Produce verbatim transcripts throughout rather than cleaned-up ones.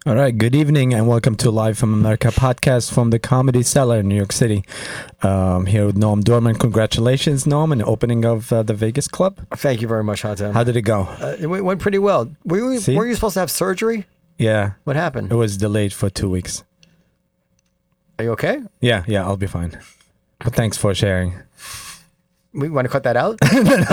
All right, good evening and welcome to Live from America podcast from the Comedy Cellar in New York City. Um, here with Noam Dorman. Congratulations, Noam, on the opening of uh, the Vegas Club. Thank you very much, Hatem. How did it go? Uh, it went went pretty well. Were you, See? were you supposed to have surgery? Yeah, What happened? it was delayed for two weeks. Are you okay? Yeah, yeah, I'll be fine. But thanks for sharing. We want to cut that out?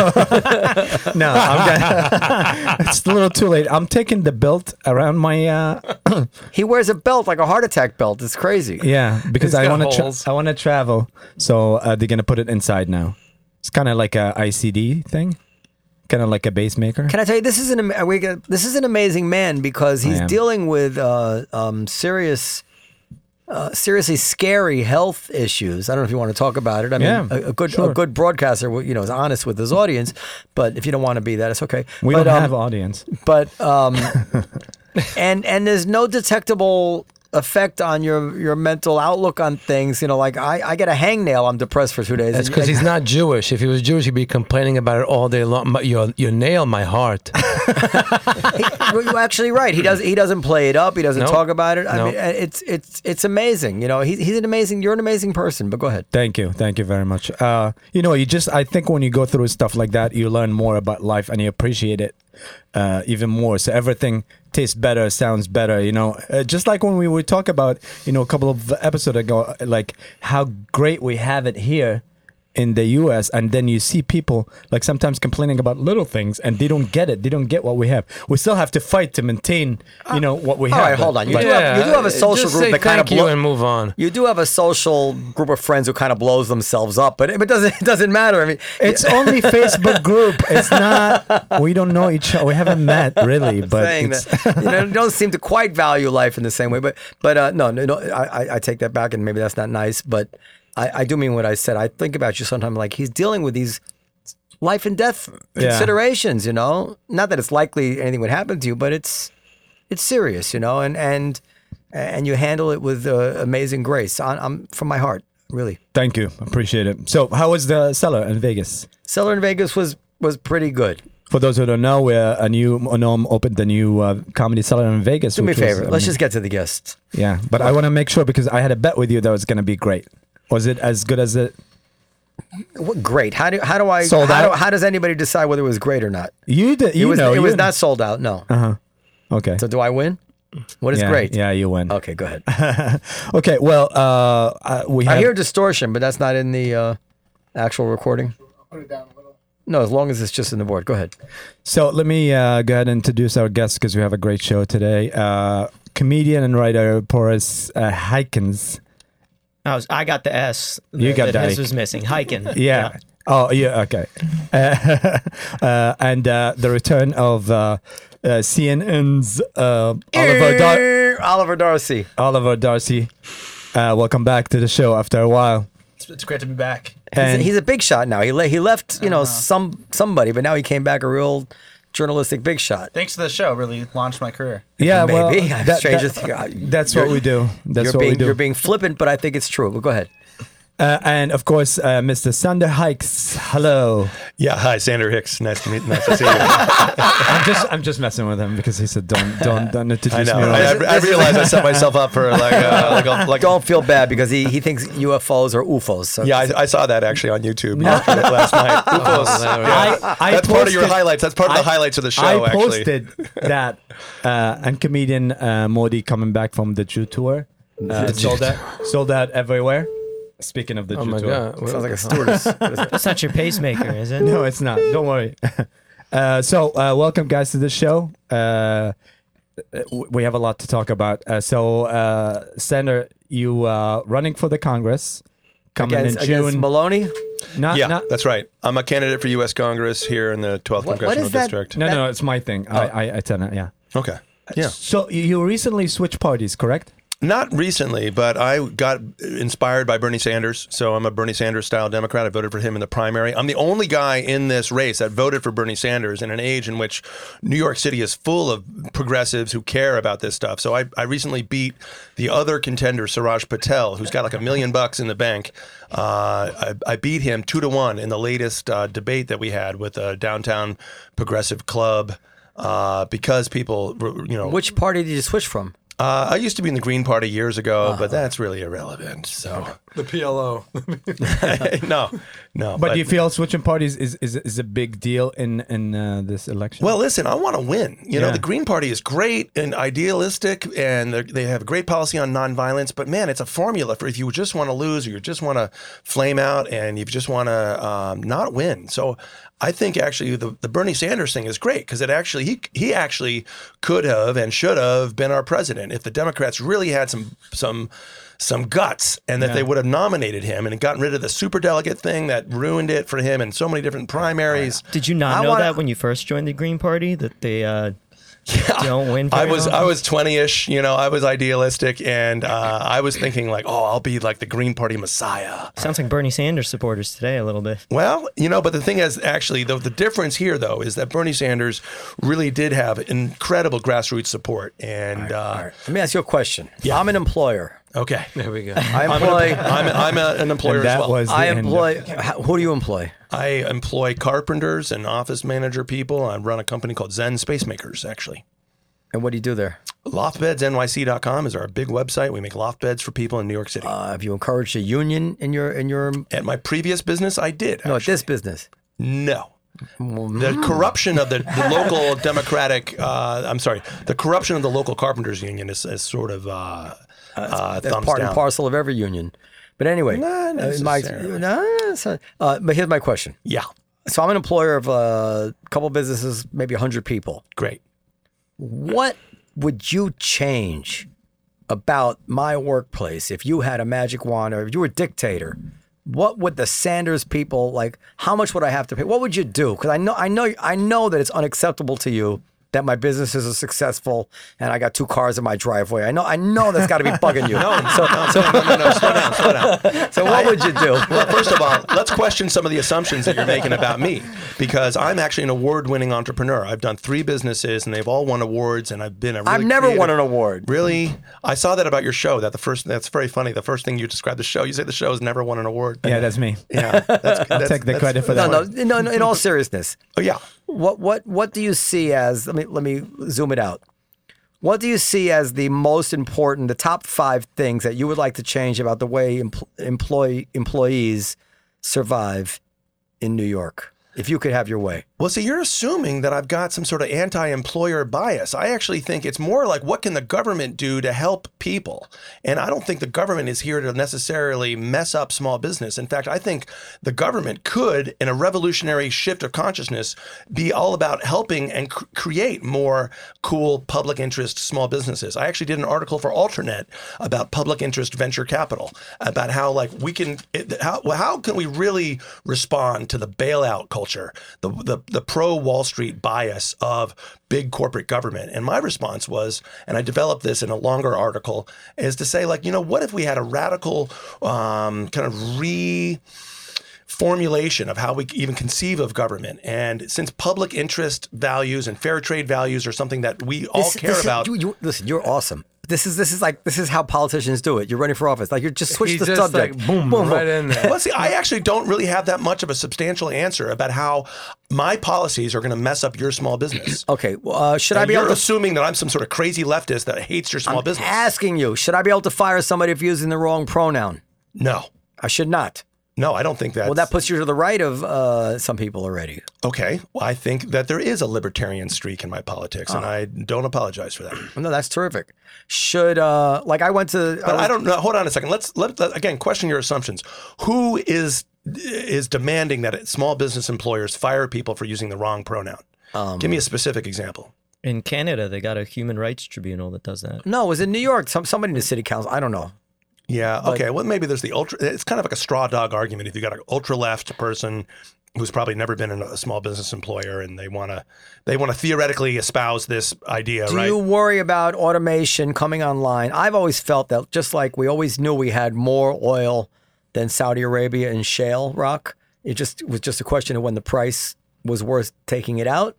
No, I'm gonna, it's a little too late. I'm taking the belt around my uh, He wears a belt like a heart attack belt. It's crazy. yeah because It's I got want to tra- holes. I want to travel. So uh, they're gonna put it inside now. It's kind of like a I C D thing, kind of like a pacemaker. Can I tell you, this is an am- we got- this is an amazing man because he's I am. dealing with uh, um, serious, uh, seriously scary health issues. I don't know if you want to talk about it. I mean, Yeah, a, a good sure. a good broadcaster, you know, is honest with his audience. But if you don't want to be that, it's okay. We but, don't um, have audience. but um, and and there's no detectable effect on your your mental outlook on things. You know, like I, I get a hangnail, I'm depressed for two days. That's And- because and- he's not Jewish. If he was Jewish, he'd be complaining about it all day long. But your your nail, my heart. Well, you're actually right. He does. He doesn't play it up. He doesn't Nope. talk about it. I Nope. mean, it's it's it's amazing. You know, he, he's an amazing. You're an amazing person. But go ahead. Thank you. Thank you very much. Uh, you know, you just, I think when you go through stuff like that, you learn more about life and you appreciate it uh, even more. So everything tastes better, sounds better, you know, uh, just like when we would talk about, you know, a couple of episodes ago, like how great we have it here in the U S, and then you see people like sometimes complaining about little things and they don't get it. They don't get what we have. We still have to fight to maintain, you know, what we All have. right, hold on. You But- do have you do have a social just group say that kind of thank you blow, and move on. you do have a social group of friends who kind of blows themselves up, but it, it doesn't it doesn't matter. I mean, It's only Facebook group. It's not. We don't know each other. We haven't met really, but saying it's, that you know don't seem to quite value life in the same way. But but uh, no no no I, I I take that back, and maybe that's not nice. But I, I do mean what I said. I think about you sometimes like he's dealing with these life and death Yeah. considerations. You know, not that it's likely anything would happen to you, but it's it's serious. You know, and and and you handle it with uh, amazing grace. I, I'm from my heart, really. thank you, appreciate it. So, how was the cellar in Vegas? Cellar in Vegas was was pretty good. For those who don't know, we're a new Noam opened the new uh, comedy cellar in Vegas. Do me a which was, favor. I Let's mean, just get to the guests. yeah. But I want to make sure because I had a bet with you that it was going to be great. Was it as good as it? What, great. How do how do I Sold how, do, out? how does anybody decide whether it was great or not? You did. It You was know, it you was know. not sold out. No. Uh huh. Okay. So do I win? What is yeah, great? Yeah, you win. Okay, go ahead. Okay. Well, uh, uh, we have. I hear distortion, but that's not in the uh, actual recording. Put it down a little. No, as long as it's just in the board. Go ahead. So let me uh, go ahead and introduce our guests because we have a great show today. Uh, comedian and writer Boris uh, Heikens. I was, I got the S. You that- got that that. S was missing. Hiking. Yeah. Oh, yeah. Okay. Uh, uh, and uh, the return of uh, uh, C N N's uh, Oliver, Dar- Oliver Darcy. Oliver Darcy. Uh, welcome back to the show after a while. It's, it's great to be back. He's, And a, he's a big shot now. He le- he left, you know, some somebody, but now he came back a real journalistic big shot. Thanks to the show, really launched my career. yeah, well, Maybe. that- Stranger that- thing. that's You're- what we do. That's You're what being we do. you're being flippant, but I think it's true. But go ahead. Uh, and of course, uh, Mister Sander Hikes. Hello. Yeah, hi, Sander Hicks. Nice to meet. Nice to see you. I'm just, I'm just messing with him because he said, "Don't, don't, don't introduce I know. me." I, Like, I, I realized I set myself up for like, uh, like, a, like. Don't feel bad because he, he thinks U F Os are U F Os. So Yeah, I, I saw that actually on YouTube yesterday, last night. Ufos. there we go. I, I That's part of your posted- highlights. That's part of the I- highlights of the show. I actually, posted that, uh, and comedian uh, Modi coming back from the Jew tour, uh, sold out, sold out everywhere. Speaking of the Oh Jew my tour, god. sounds like a stewardess. That's not your pacemaker, is it? no, it's not. Don't worry. Uh, so, uh, welcome guys to the show. Uh, w- we have a lot to talk about. Uh, so, uh, Sander, you uh, running for the Congress coming against, in against June? Maloney. Not, yeah, not, that's right. I'm a candidate for U S Congress here in the twelfth What- what congressional is that? district. no, no, no, it's my thing. I, I, I tell it, yeah. Okay. Yeah. So you- you recently switched parties, correct? Not recently, but I got inspired by Bernie Sanders. So I'm a Bernie Sanders style Democrat. I voted for him in the primary. I'm the only guy in this race that voted for Bernie Sanders in an age in which New York City is full of progressives who care about this stuff. So I, I recently beat the other contender, Suraj Patel, who's got like a million bucks in the bank. Uh, I, I beat him two to one in the latest uh, debate that we had with a downtown progressive club uh, because people, you know. Which party did you switch from? Uh, I used to be in the Green Party years ago, but that's really irrelevant. So The P L O. no, no. But, do you feel switching parties is, is is a big deal in in uh, this election? Well, listen, I want to win. You know, Yeah. the Green Party is great and idealistic, and they're- they have a great policy on nonviolence. But man, it's a formula for if you just want to lose or you just want to flame out and you just want to um, not win. So I think actually the, the Bernie Sanders thing is great because it actually he he actually could have and should have been our president if the Democrats really had some some. some guts and that Yeah. they would have nominated him and gotten rid of the superdelegate thing that ruined it for him and so many different primaries. Did you not I know wanna- that when you first joined the Green Party that they uh, don't win? I very was I often? was twenty-ish, you know, I was idealistic and uh, I was thinking like, oh, I'll be like the Green Party messiah. Sounds like Bernie Sanders supporters today a little bit. Well, you know, but the thing is, actually, the, the difference here, though, is that Bernie Sanders really did have incredible grassroots support. And, uh, All right. Let me ask you a question. I'm an employer. okay. There we go. I I'm, employ. an, I'm, I'm a, an employer And that as well. was the I end of- employ. how- Who do you employ? I employ carpenters and office manager people. I run a company called Zen Space Makers, actually. And what do you do there? loft beds N Y C dot com is our big website. We make loft beds for people in New York City. Uh, have you encouraged a union in your in your At my previous business, I did. no at actually. this business? No. The corruption of the, the local Democratic, uh, I'm sorry, the corruption of the local carpenters union is, is sort of uh, uh, That's thumbs part down. and parcel of every union. But anyway, Not uh, my, necessarily. no, so- uh, but here's my question. Yeah, So I'm an employer of uh, a couple businesses, maybe one hundred people. great. What would you change about my workplace if you had a magic wand or if you were a dictator? What would the Sanders people like? How much would I have to pay? What would you do? Because I know, I know, I know that it's unacceptable to you that my businesses are successful and I got two cars in my driveway. I know, I know that's got to be bugging you. no, so, so, No, no, no, slow down, slow down. so what would you do? Well, first of all, let's question some of the assumptions that you're making about me, because I'm actually an award-winning entrepreneur. I've done three businesses, and they've all won awards, and I've been a really I've never creative- won an award. Really? I saw that about your show. That the first that's very funny. The first thing you described the show, you say the show has never won an award. Yeah, that's me. Yeah, that's, I'll that's, take the that's- credit for No, that. no, no, no. In all seriousness, Oh yeah. what what what do you see as? Let me let me zoom it out. What do you see as the most important, the top five things that you would like to change about the way empl- employee employees survive in New York? If you could have your way. Well, see, you're assuming that I've got some sort of anti-employer bias. I actually think it's more like, what can the government do to help people? And I don't think the government is here to necessarily mess up small business. In fact, I think the government could, in a revolutionary shift of consciousness, be all about helping and cr- create more cool public interest small businesses. I actually did an article for Alternet about public interest venture capital, about how like we can, it, how, well, how can we really respond to the bailout culture, the, the the pro Wall Street bias of big corporate government. And my response was, and I developed this in a longer article, is to say, like, you know, what if we had a radical um, kind of re formulation of how we even conceive of government? And since public interest values and fair trade values are something that we all This- care this is- about. you, you, listen, you're awesome. This is this is like this is how politicians do it. You're running for office. Like you're just switch He the just subject. like boom, right in there. Well, see, I actually don't really have that much of a substantial answer about how my policies are going to mess up your small business. Okay. well, Uh, should I And be you're able to? assuming that I'm some sort of crazy leftist that hates your small I'm business. asking you. Should I be able to fire somebody if using the wrong pronoun? No, I should not. no, I don't think that. Well, that puts you to the right of uh, some people already. Okay, well, I think that there is a libertarian streak in my politics, and I don't apologize for that. No, that's terrific. Should uh, like I went to. But was- I don't know. Hold on a second. Let's let, let again question your assumptions. Who is is demanding that small business employers fire people for using the wrong pronoun? Um, Give me a specific example. In Canada, they got a human rights tribunal that does that. No, it was in New York. Some somebody in the city council. I don't know. Yeah. Okay. Well, maybe there's the ultra. It's kind of like a straw dog argument. If you got an ultra left person who's probably never been in a small business employer, and they want to, they want to theoretically espouse this idea, Do right? you worry about automation coming online? I've always felt that just like we always knew we had more oil than Saudi Arabia and shale rock, it just it was just a question of when the price was worth taking it out.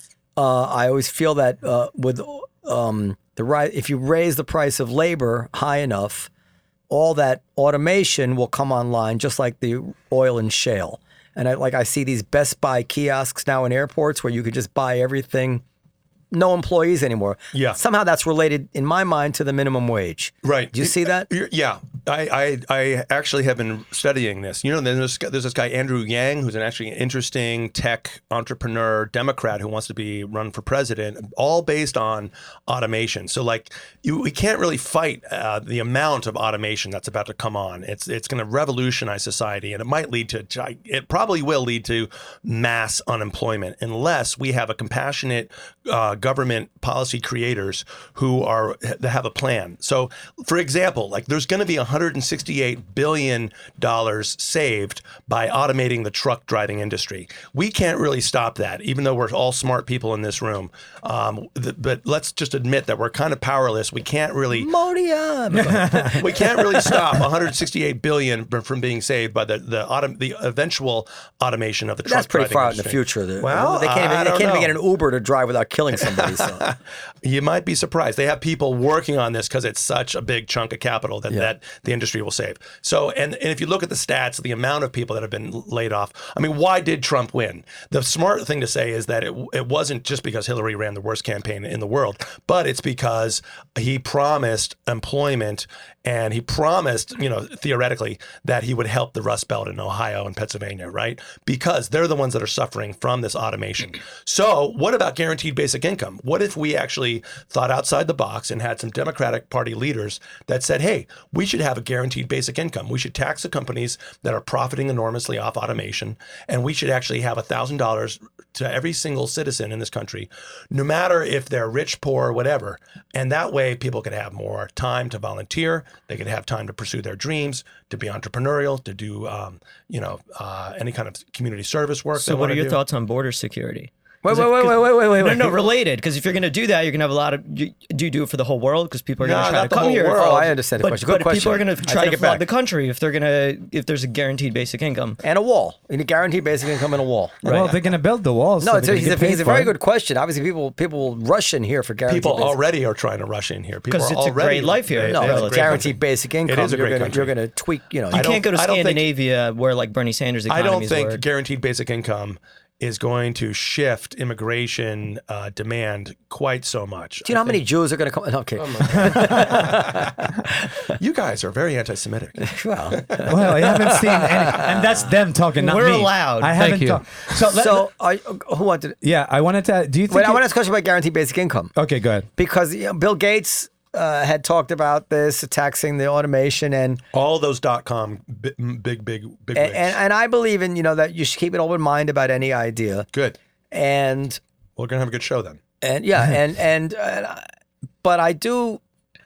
Uh, I always feel that uh, with um, the right, if you raise the price of labor high enough, all that automation will come online, just like the oil and shale. And I like I see these Best Buy kiosks now in airports where you could just buy everything no employees anymore. Yeah. Somehow that's related, in my mind, to the minimum wage. Right. Do you see that? You're- Yeah. I, I I actually have been studying this. You know, there's, there's this guy, Andrew Yang, who's an actually interesting tech entrepreneur Democrat who wants to be run for president, all based on automation. So, like, you, we can't really fight uh, the amount of automation that's about to come on. It's it's going to revolutionize society, and it might lead to, it probably will lead to mass unemployment unless we have a compassionate uh, government policy creators who are that have a plan. So, for example, like there's going to be one hundred sixty-eight billion dollars saved by automating the truck driving industry. We can't really stop that, even though we're all smart people in this room. Um, th- but let's just admit that we're kind of powerless. We can't really Modium. we can't really stop one hundred sixty-eight billion dollars from being saved by the the, autom- the eventual automation of the truck That's pretty driving far out in the industry. future. The- Well, they can't even, I they don't can't even know. get an Uber to drive without killing somebody. So. You might be surprised. They have people working on this because it's such a big chunk of capital that, Yeah. that the industry will save. So, and, and if you look at the stats, the amount of people that have been laid off, I mean, why did Trump win? The smart thing to say is that it, it wasn't just because Hillary ran the worst campaign in the world, but it's because he promised employment and he promised, you know, theoretically, that he would help the Rust Belt in Ohio and Pennsylvania, right? Because they're the ones that are suffering from this automation. So what about guaranteed basic income? What if we actually thought outside the box and had some Democratic Party leaders that said, hey, we should have a guaranteed basic income. We should tax the companies that are profiting enormously off automation, and we should actually have one thousand dollars to every single citizen in this country, no matter if they're rich, poor, whatever. And that way people could have more time to volunteer. They could have time to pursue their dreams, to be entrepreneurial, to do, um, you know, uh, any kind of community service work. So they what wanna are your do. thoughts on border security? Wait, 'Cause wait, if- wait, 'cause- wait, wait, wait, wait, No, wait. no, related. Because if you're going to do that, you're going to have a lot of. You, do you do it for the whole world? Because people are going No, to try to not the come whole here. world. Oh, I understand the But, question. Good but question. people are going I to try take to it flood back. the country if they're going to if there's a guaranteed basic income. And a wall. You need guaranteed basic income and a wall. Well, they're gonna build the walls. No, so it's they're a, gonna he's, a, get paid he's a for very it. good question. Obviously, people people will rush in here for guaranteed People basic already are trying to rush in here. People 'Cause are it's a already, great life here. It- No, it's a but great guaranteed country. basic income. It is a you're great gonna country. you're gonna tweak. You know, You I don't- can't go to I don't think- Scandinavia where like Bernie Sanders I economies don't think were. guaranteed basic income is going to shift immigration uh, demand quite so much. do you know I how many think- Jews are going to come? No, okay. You guys are very anti-Semitic. Well, Well, I haven't seen any, and that's them talking, not We're me. allowed. I Thank haven't you. talked. So, let- so are, who wanted? yeah, I wanted to. Do you think? Wait, I it- want to ask a question about guaranteed basic income Okay, go ahead. because you know, Bill Gates uh, had talked about this, taxing the automation, and All those dot com big, big, big, big. and, wigs. and and I believe in you know that you should keep an open mind about any idea, Good. and We're gonna have a good show then. and yeah, and and, and I- but I do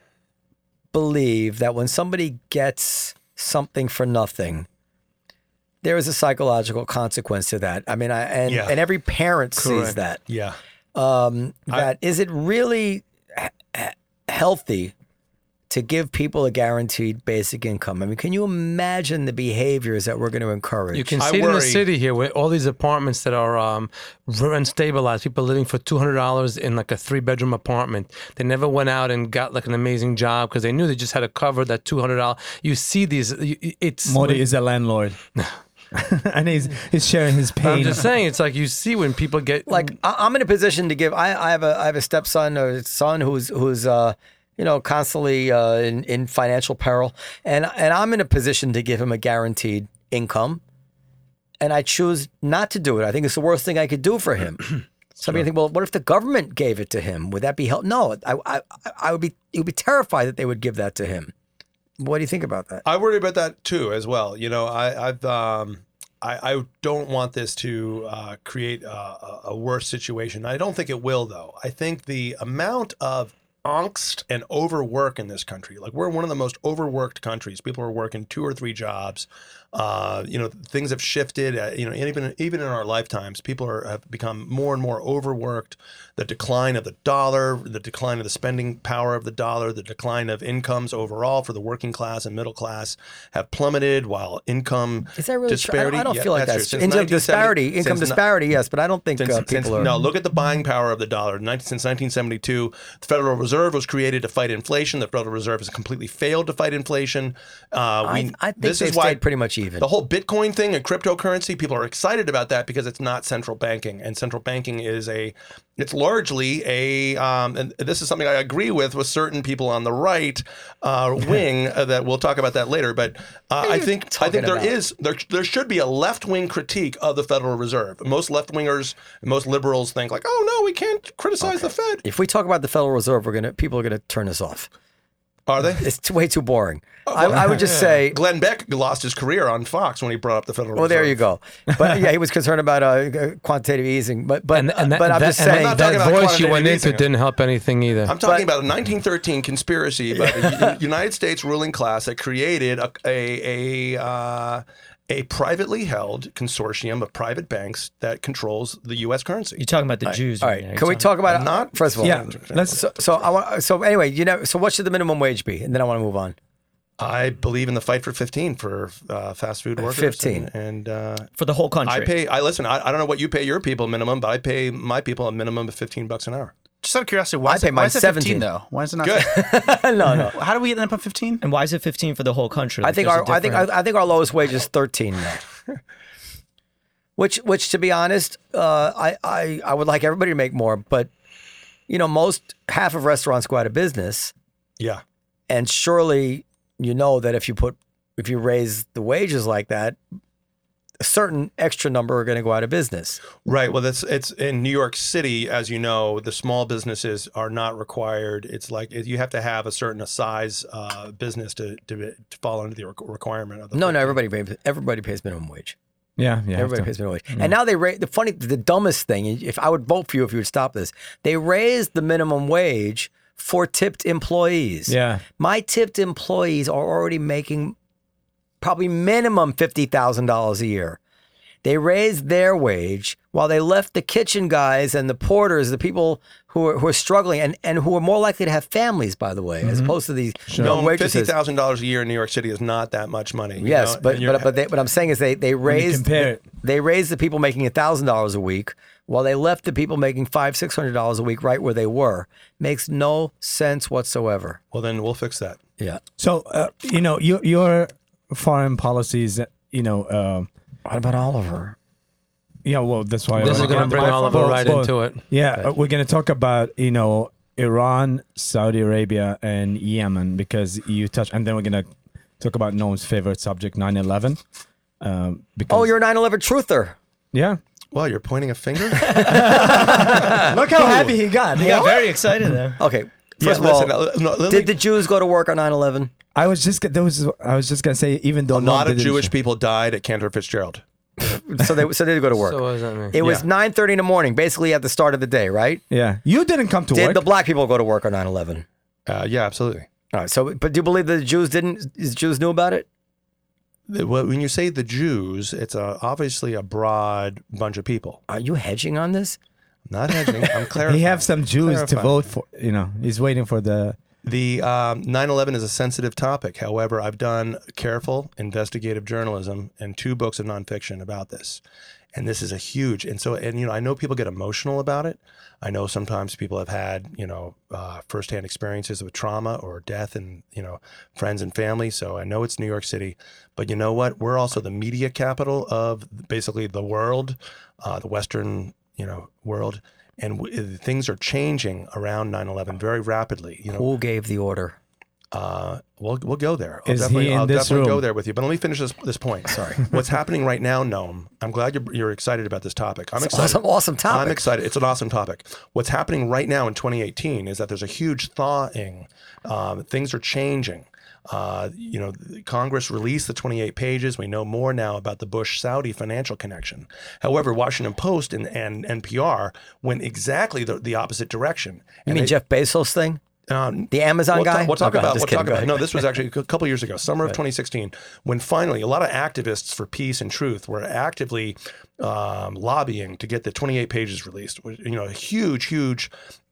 believe that when somebody gets something for nothing, there is a psychological consequence to that. I mean, I and Yeah. and every parent sees Correct. that. Yeah. Um, that is it really h- h- healthy to give people a guaranteed basic income? I mean, can you imagine the behaviors that we're going to encourage? You can I see it in the worry- city here with all these apartments that are um, rent stabilized. People living for two hundred dollars in like a three bedroom apartment. They never went out and got like an amazing job because they knew they just had to cover that two hundred dollars. You see these, you- it's. Modi is a landlord, and he's he's sharing his pain. I'm just saying, it's like you see when people get. like I- I'm in a position to give. I, I have a I have a stepson or a son who's who's uh, you know constantly uh, in in financial peril, and and I'm in a position to give him a guaranteed income, and I choose not to do it. I think it's the worst thing I could do for him. Somebody think, well, what if the government gave it to him? Would that be help? No, I I I would be it would be terrified that they would give that to him. What do you think about that? I worry about that too, as well. You know, I, I've um, I, I don't want this to uh, create a, a- a worse situation. I don't think it will, though. I think the amount of angst and overwork in this country, like we're one of the most overworked countries. People are working two or three jobs. Uh, you know, things have shifted. Uh, you know, and even even in our lifetimes, people are have become more and more overworked. The decline of the dollar, the decline of the spending power of the dollar, the decline of incomes overall for the working class and middle class have plummeted, while income Is that really true? I disparity. don't, I don't Yeah, feel like that's that's, true. Since income nineteen seventy disparity. Income since ni- disparity, yes, but I don't think Since, uh, since- people are. no, look at the buying power of the dollar. nineteen, since nineteen seventy-two, the Federal Reserve Reserve was created to fight inflation. The Federal Reserve has completely failed to fight inflation. Uh, we, I, I think this they've is why stayed pretty much even. the whole Bitcoin thing and cryptocurrency, people are excited about that because it's not central banking, and central banking is a, it's largely a, um, and this is something I agree with with certain people on the right uh, wing uh, that we'll talk about that later. But uh, I think I think there about? is there there should be a left wing critique of the Federal Reserve. Most left wingers, most liberals think like, oh no, we can't criticize the Fed. If we talk about the Federal Reserve, we're gonna people are gonna turn us off. Are they? It's too, way too boring. I, I would just say. Glenn Beck lost his career on Fox when he brought up the Federal Well, Reserve. there you go. But yeah, he was concerned about uh, quantitative easing. But but And, and that, but I'm that, just and saying. not that, talking that about voice you went quantitative into easing. didn't help anything either. I'm talking about a nineteen thirteen conspiracy about the U- United States ruling class that created a a a, uh, a privately held consortium of private banks that controls the U S currency. You're talking about the Jews. All right right, now. You're can we talking- talk about it? not- First of all, Yeah, let's. So, so I want. So anyway, you know. So what should the minimum wage be? And then I want to move on. I believe in the fight for fifteen for uh, fast food workers. fifteen. and, and uh, for the whole country? I pay. I listen. I, I don't know what you pay your people minimum, but I pay my people a minimum of fifteen bucks an hour. Just out of curiosity, why I is pay it, mine why is it seventeen. fifteen though? Why is it not? Good. no, no. How do we end up at fifteen? And why is it fifteen for the whole country? I Like, think there's our a I think different- I, I think our lowest wage is thirteen now. which which to be honest, uh, I, I I would like everybody to make more, but you know, most half of restaurants go out of business, Yeah. and surely you know that if you put if you raise the wages like that, a certain extra number are going to go out of business. Right. Well, that's it's in New York City, as you know, the small businesses are not required. It's like you have to have a certain size uh, business to, to to fall under the requ- requirement of the. No, no, everybody pays, everybody pays minimum wage. Yeah, yeah. Everybody have to. pays minimum wage. And now they raise the funny, the dumbest thing. If I would vote for you if you would stop this, they raised the minimum wage for tipped employees. Yeah. My tipped employees are already making probably minimum fifty thousand dollars a year. They raised their wage while they left the kitchen guys and the porters, the people who are, who are struggling and, and who are more likely to have families, by the way, as opposed to these young No, fifty waitresses. thousand dollars a year in New York City is not that much money. you Yes, know, but and you're- but but, they, what I'm saying is they they raised compare it. they raised the people making a thousand dollars a week while they left the people making five six hundred dollars a week right where they were. Makes no sense whatsoever. well, then we'll fix that. Yeah. So uh, you know your your foreign policies. You know. Uh, What about Oliver? yeah. Well, that's why. This I is going to bring Oliver Well, right well, into it. Yeah, uh, we're going to talk about, you know, Iran, Saudi Arabia, and Yemen because you touch, and then we're going to talk about Noam's favorite subject, nine eleven. Um, because, Oh, you're a nine eleven truther. yeah. Well, you're pointing a finger. Look how happy he got. He got very excited there. Okay. First Yeah, of all, listen, uh, no, let me- did the Jews go to work on nine eleven? I was just there was I was just gonna say even though a lot Noam of didn't- Jewish people died at Cantor Fitzgerald. So they so they did go to work. So what does that mean? It was Yeah. nine thirty in the morning, basically at the start of the day, right? Yeah, you didn't come to Did work. the black people go to work on nine eleven? Uh, yeah, absolutely. All right. So, but do you believe that the Jews didn't? The Jews knew about it? The- well, When you say the Jews, it's a, obviously a broad bunch of people. Are you hedging on this? Not hedging. I'm clarifying. he have some Jews to Clarifying. vote for. You know, he's waiting for the. The um, nine eleven is a sensitive topic. However, I've done careful investigative journalism and two books of nonfiction about this. And this is a huge, and so, and, you know, I know people get emotional about it. I know sometimes people have had, you know, uh, firsthand experiences with trauma or death and, you know, friends and family. So I know it's New York City, but you know what? We're also the media capital of basically the world, uh, the Western, you know, world. And w- things are changing around nine eleven very rapidly. You know, Who gave the order? uh, we'll we'll go there. I'll Is he definitely, in I'll this definitely go room? there with you. But let me finish this this point. Sorry. What's happening right now, Noam? I'm glad you're you're excited about this topic. I'm It's excited. awesome, awesome topic. I'm excited. It's an awesome topic. What's happening right now in twenty eighteen is that there's a huge thawing. Um, things are changing. Uh, you know, Congress released the twenty-eight pages. We know more now about the Bush-Saudi financial connection. However, Washington Post and, and N P R went exactly the, the opposite direction. You And mean they- Jeff Bezos thing? um, The Amazon we'll guy? Talk, we'll talk Okay, about. just We'll kidding, talk go about. ahead. No, this was actually a couple years ago, summer of twenty sixteen, when finally a lot of activists for peace and truth were actively um, lobbying to get the twenty-eight pages released. You know, a huge, huge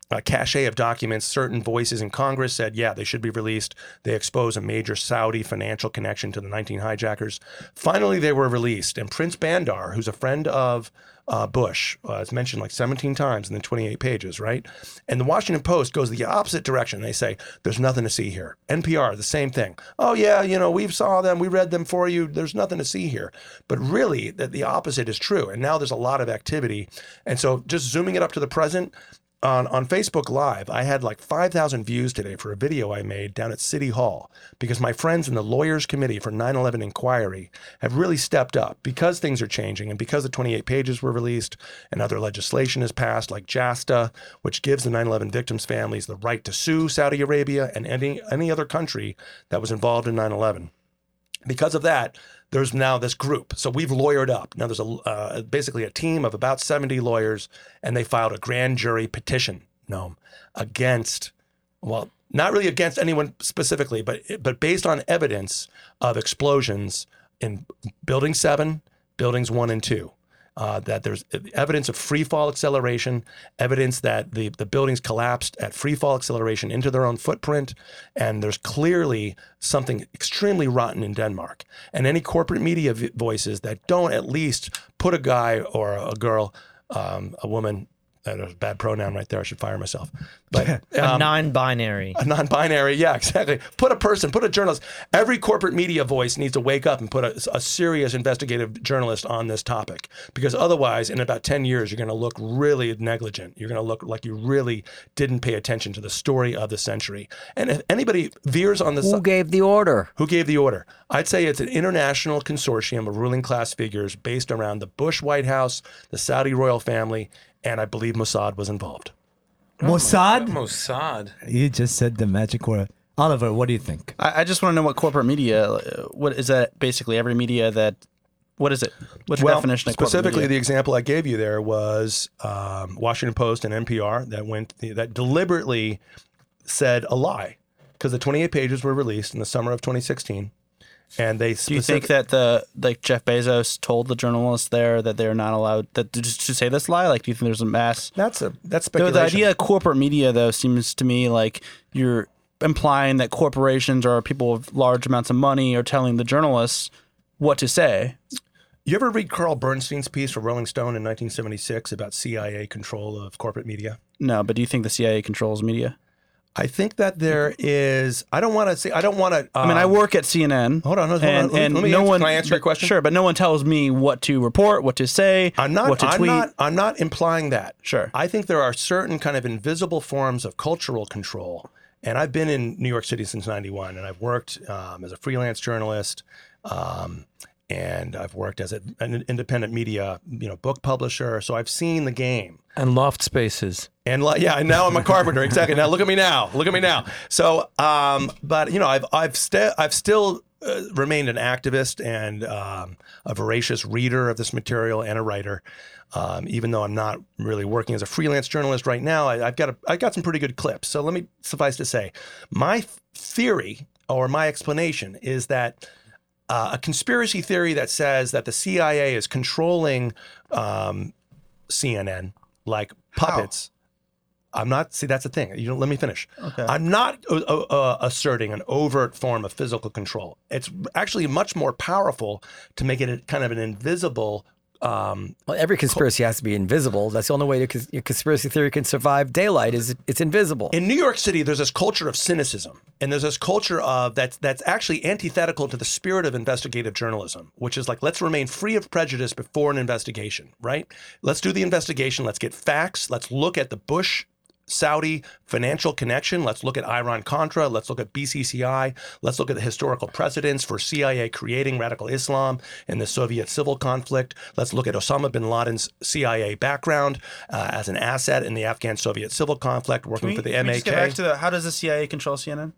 a cache of documents. Certain voices in Congress said, yeah, they should be released. They expose a major Saudi financial connection to the nineteen hijackers. Finally, they were released. And Prince Bandar, who's a friend of uh, Bush, uh, is mentioned like seventeen times in the twenty-eight pages, right? And the Washington Post goes the opposite direction. They say, there's nothing to see here. N P R, the same thing. Oh, yeah, you know, we saw them. We read them for you. There's nothing to see here. But really, the, the opposite is true. And now there's a lot of activity. And so just zooming it up to the present, On, on Facebook Live, I had like five thousand views today for a video I made down at City Hall because my friends in the Lawyers Committee for nine eleven Inquiry have really stepped up because things are changing and because the twenty-eight pages were released and other legislation is passed like JASTA, which gives the nine eleven victims' families the right to sue Saudi Arabia and any, any other country that was involved in nine eleven. Because of that, there's now this group. So we've lawyered up. Now there's a uh, basically a team of about seventy lawyers, and they filed a grand jury petition, Noam, against, well, not really against anyone specifically, but but based on evidence of explosions in Building seven, Buildings one and two. Uh, that there's evidence of free fall acceleration, evidence that the, the buildings collapsed at free fall acceleration into their own footprint, and there's clearly something extremely rotten in Denmark. And any corporate media v- voices that don't at least put a guy or a girl, um, a woman, that's a bad pronoun right there, I should fire myself. But A um, non-binary. a non-binary, yeah, exactly. Put a person, put a journalist. Every corporate media voice needs to wake up and put a, a serious investigative journalist on this topic, because otherwise, in about ten years, you're going to look really negligent. You're going to look like you really didn't pay attention to the story of the century. And if anybody veers on this, Who gave the order? who gave the order? I'd say it's an international consortium of ruling class figures based around the Bush White House, the Saudi royal family, and I believe Mossad was involved. Mossad? Mossad. You just said the magic word. Oliver, what do you think? I, I just want to know what corporate media. uh, What is that? Basically, every media that. What is it? What's your definition of corporate specifically, the media? example I gave you there was um, Washington Post and N P R that went that deliberately said a lie, because the twenty-eight pages were released in the summer of twenty sixteen, and they. Do you think that the like Jeff Bezos told the journalists there that they're not allowed that to, to say this lie? Like, do you think there's a mass? that's a that's The, speculation? the idea of corporate media, though, seems to me like you're implying that corporations or people with large amounts of money are telling the journalists what to say. You ever read Carl Bernstein's piece for Rolling Stone in nineteen seventy-six about C I A control of corporate media? No, but do you think the C I A controls media? I think that there is. I don't want to say. I don't want to. Um, I mean, I work at C N N. Hold on, hold on. and, Let me- and let me no answer- one. can I answer your but- question? Sure, but no one tells me what to report, what to say, I'm not. what to I'm tweet. not. I'm not implying that. Sure. I think there are certain kind of invisible forms of cultural control, and I've been in New York City since ninety-one, and I've worked um, as a freelance journalist, um, and I've worked as a, an independent media, you know, book publisher. So I've seen the game. And loft spaces. And like, yeah, and now I'm a carpenter. Exactly. Now look at me now. Look at me now. So, um, but you know, I've I've still I've still uh, remained an activist and um, a voracious reader of this material and a writer. Um, even though I'm not really working as a freelance journalist right now, I, I've got a, I've got some pretty good clips. So let me suffice to say, my theory or my explanation is that. Uh, a conspiracy theory that says that the C I A is controlling um, C N N like puppets. I'm not. See, that's the thing. You don't let me finish. Okay. I'm not uh, uh, asserting an overt form of physical control. It's actually much more powerful to make it a, kind of an invisible. Um, Well, every conspiracy has to be invisible. That's the only way a your conspiracy theory can survive daylight is it's invisible. In New York City, there's this culture of cynicism, and there's this culture of that's that's actually antithetical to the spirit of investigative journalism, which is like, let's remain free of prejudice before an investigation, right? Let's do the investigation. Let's get facts. Let's look at the Bush Saudi financial connection. Let's look at Iran-Contra. Let's look at B C C I. Let's look at the historical precedents for C I A creating radical Islam in the Soviet civil conflict. Let's look at Osama bin Laden's C I A background uh, as an asset in the Afghan-Soviet civil conflict, working Can we, for the can M we A just K. get back to the how does the C I A control C N N?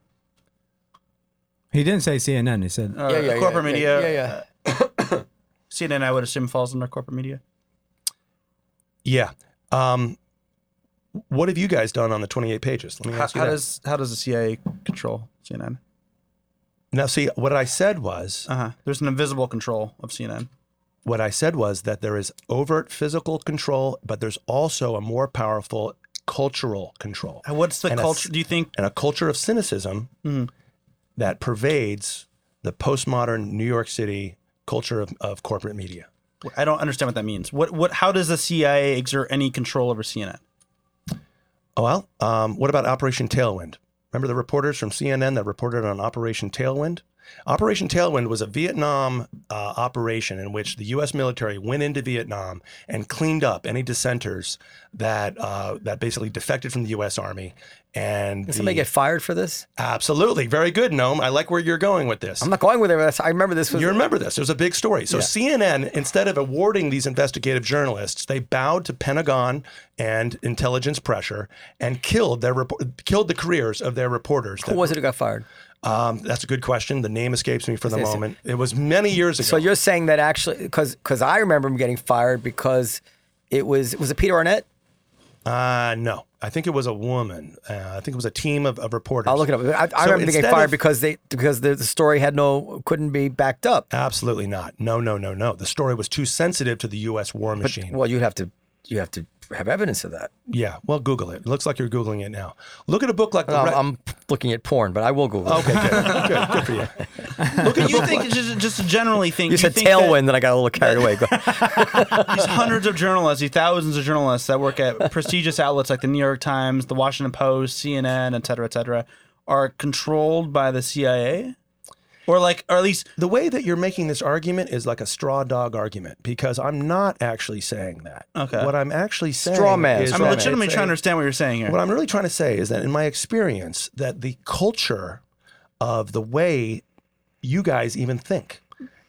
He didn't say C N N. He said Uh, Yeah, yeah, corporate yeah, media. yeah, yeah. uh, C N N, I would assume, falls under corporate media. Yeah. Um, what have you guys done on the twenty-eight pages? Let me How, ask you how that. does how does the C I A control C N N? Now, see, what I said was, Uh huh. There's an invisible control of C N N. what I said was that there is overt physical control, but there's also a more powerful cultural control. And what's the And a culture? s- Do you think? And a culture of cynicism that pervades the postmodern New York City culture of, of corporate media. I don't understand what that means. What? What? How does the C I A exert any control over C N N? Oh, well, um, what about Operation Tailwind? Remember the reporters from C N N that reported on Operation Tailwind? Operation Tailwind was a Vietnam uh, operation in which the U S military went into Vietnam and cleaned up any dissenters that uh, that basically defected from the U S Army. And Did the- somebody get fired for this? absolutely very good, Noam. I like where you're going with this. I'm not going with it. I remember this was. You remember this? It was a big story. So Yeah. C N N, instead of awarding these investigative journalists, they bowed to Pentagon and intelligence pressure and killed their report, killed the careers of their reporters. Who was it who got fired? Um, that's a good question. The name escapes me for the Is it- moment. It was many years ago. So you're saying that actually, because because I remember him getting fired because it was was it Peter Arnett? Uh, no, I think it was a woman. Uh, I think it was a team of, of reporters. I'll look it up. I, I So remember him getting instead fired of- because they because the, the story had no couldn't be backed up. Absolutely not. No, no, no, no. The story was too sensitive to the U S war machine. Well, you'd have to you have to have evidence of that. yeah, well, Google it. It looks like you're Googling it now. Look at a book like the I'm, Re- I'm looking at porn, but I will Google. it. Okay, good. good. Good for you. Look at you think just just generally think You said think that tailwind, then I got a little carried away. Go- these hundreds of journalists, these thousands of journalists that work at prestigious outlets like the New York Times, the Washington Post, C N N, et cetera, et cetera, are controlled by the C I A, or like, or at least The way that you're making this argument is like a straw dog argument because I'm not actually saying that. Okay. What I'm actually saying Straw man. is I'm Straw man. legitimately it's trying to a- understand what you're saying here. What I'm really trying to say is that in my experience, that the culture of the way you guys even think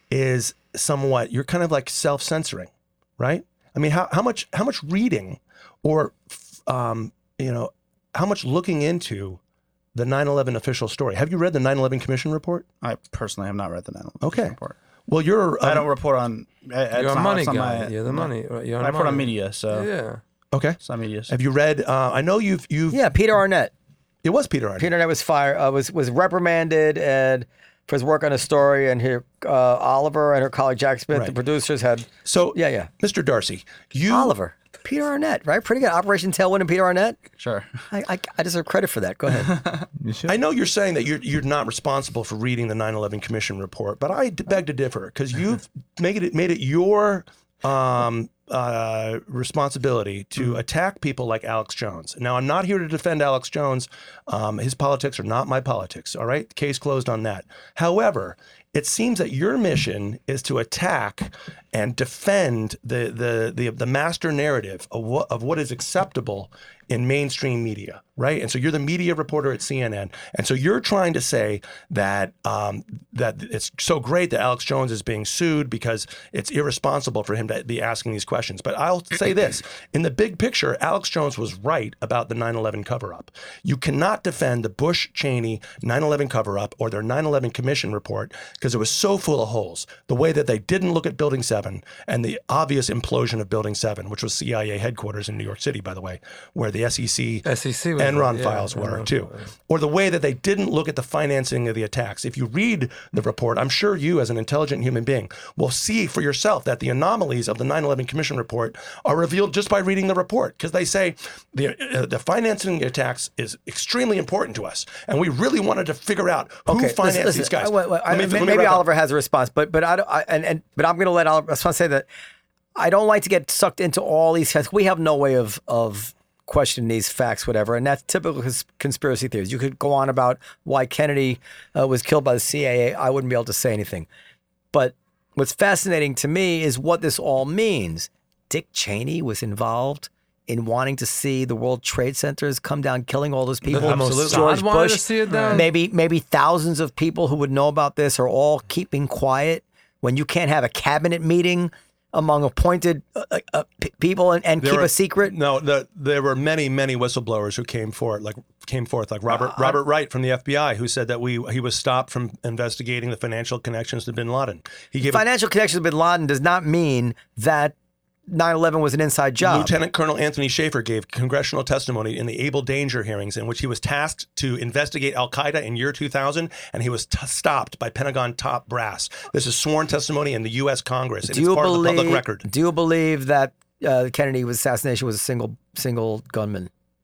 is somewhat, you're kind of like self-censoring, right? I mean, how, how much how much reading or, um, you know, how much looking into the nine eleven official story? Have you read the nine eleven Commission report? I personally have not read the nine eleven Okay. report. Well, you're. I um, don't report on. I- it's You're a not- money it's not guy. my- You're the money. You're I on report on money. media, so Yeah. Okay. it's not media. Have you read? Uh, I know you've you've. yeah, Peter Arnett. It was Peter Arnett. Peter Arnett was fired. Uh, was was reprimanded and for his work on a story, and here uh, Oliver and her colleague Jack Smith, the Right. producers, had So yeah, yeah. Mister Darcy, you Oliver, Peter Arnett, right? Pretty good. Operation Tailwind and Peter Arnett. Sure. I, I, I deserve credit for that. Go ahead. I know you're saying that you're you're not responsible for reading the nine eleven Commission report, but I d- beg to differ because you've made it made it your um, uh, responsibility to attack people like Alex Jones. Now, I'm not here to defend Alex Jones. Um, his politics are not my politics. All right, case closed on that. However, it seems that your mission is to attack and defend the the the, the master narrative of what of what is acceptable in mainstream media, right? And so you're the media reporter at C N N, and so you're trying to say that um, that it's so great that Alex Jones is being sued because it's irresponsible for him to be asking these questions. But I'll say this: in the big picture, Alex Jones was right about the nine eleven cover-up. You cannot defend the Bush-Cheney nine eleven cover-up or their nine eleven Commission report because it was so full of holes. The way that they didn't look at Building seven and the obvious implosion of Building seven, which was C I A headquarters in New York City, by the way, where the S E C, S E C was Enron yeah, files were Enron too. files. Or the way that they didn't look at the financing of the attacks. If you read the report, I'm sure you, as an intelligent human being, will see for yourself that the anomalies of the nine eleven Commission report are revealed just by reading the report, because they say the uh, the financing of the attacks is extremely important to us, and we really wanted to figure out who Okay, financed listen, listen, these guys. I- wait, wait, Let me- I- let me maybe wrap up. Oliver has a response, but but I, don't- I and, and but I'm going to let Oliver. I just want to say that I don't like to get sucked into all these. We have no way of of questioning these facts, whatever, and that's typical cons- conspiracy theories. You could go on about why Kennedy uh, was killed by the C I A. I wouldn't be able to say anything, but what's fascinating to me is what this all means. Dick Cheney was involved in wanting to see the World Trade Centers come down, killing all those people. Absolutely. George Mossad wanted Bush, to see it down. maybe maybe thousands of people who would know about this are all keeping quiet when you can't have a cabinet meeting among appointed uh, uh, p- people and, and There keep were- a secret. No, the, there were many, many whistleblowers who came forward, like came forth, like Robert Uh, Robert Wright from the F B I, who said that we he was stopped from investigating the financial connections to Bin Laden. He gave a, Financial connections with Bin Laden does not mean that nine eleven was an inside job. Lieutenant Colonel Anthony Schaefer gave congressional testimony in the Able Danger hearings, in which he was tasked to investigate Al Qaeda in year two thousand, and he was t- stopped by Pentagon top brass. This is sworn testimony in the U S Congress, and do it's you part believe? of the public record. Do you believe that uh, Kennedy was assassination was a single single gunman?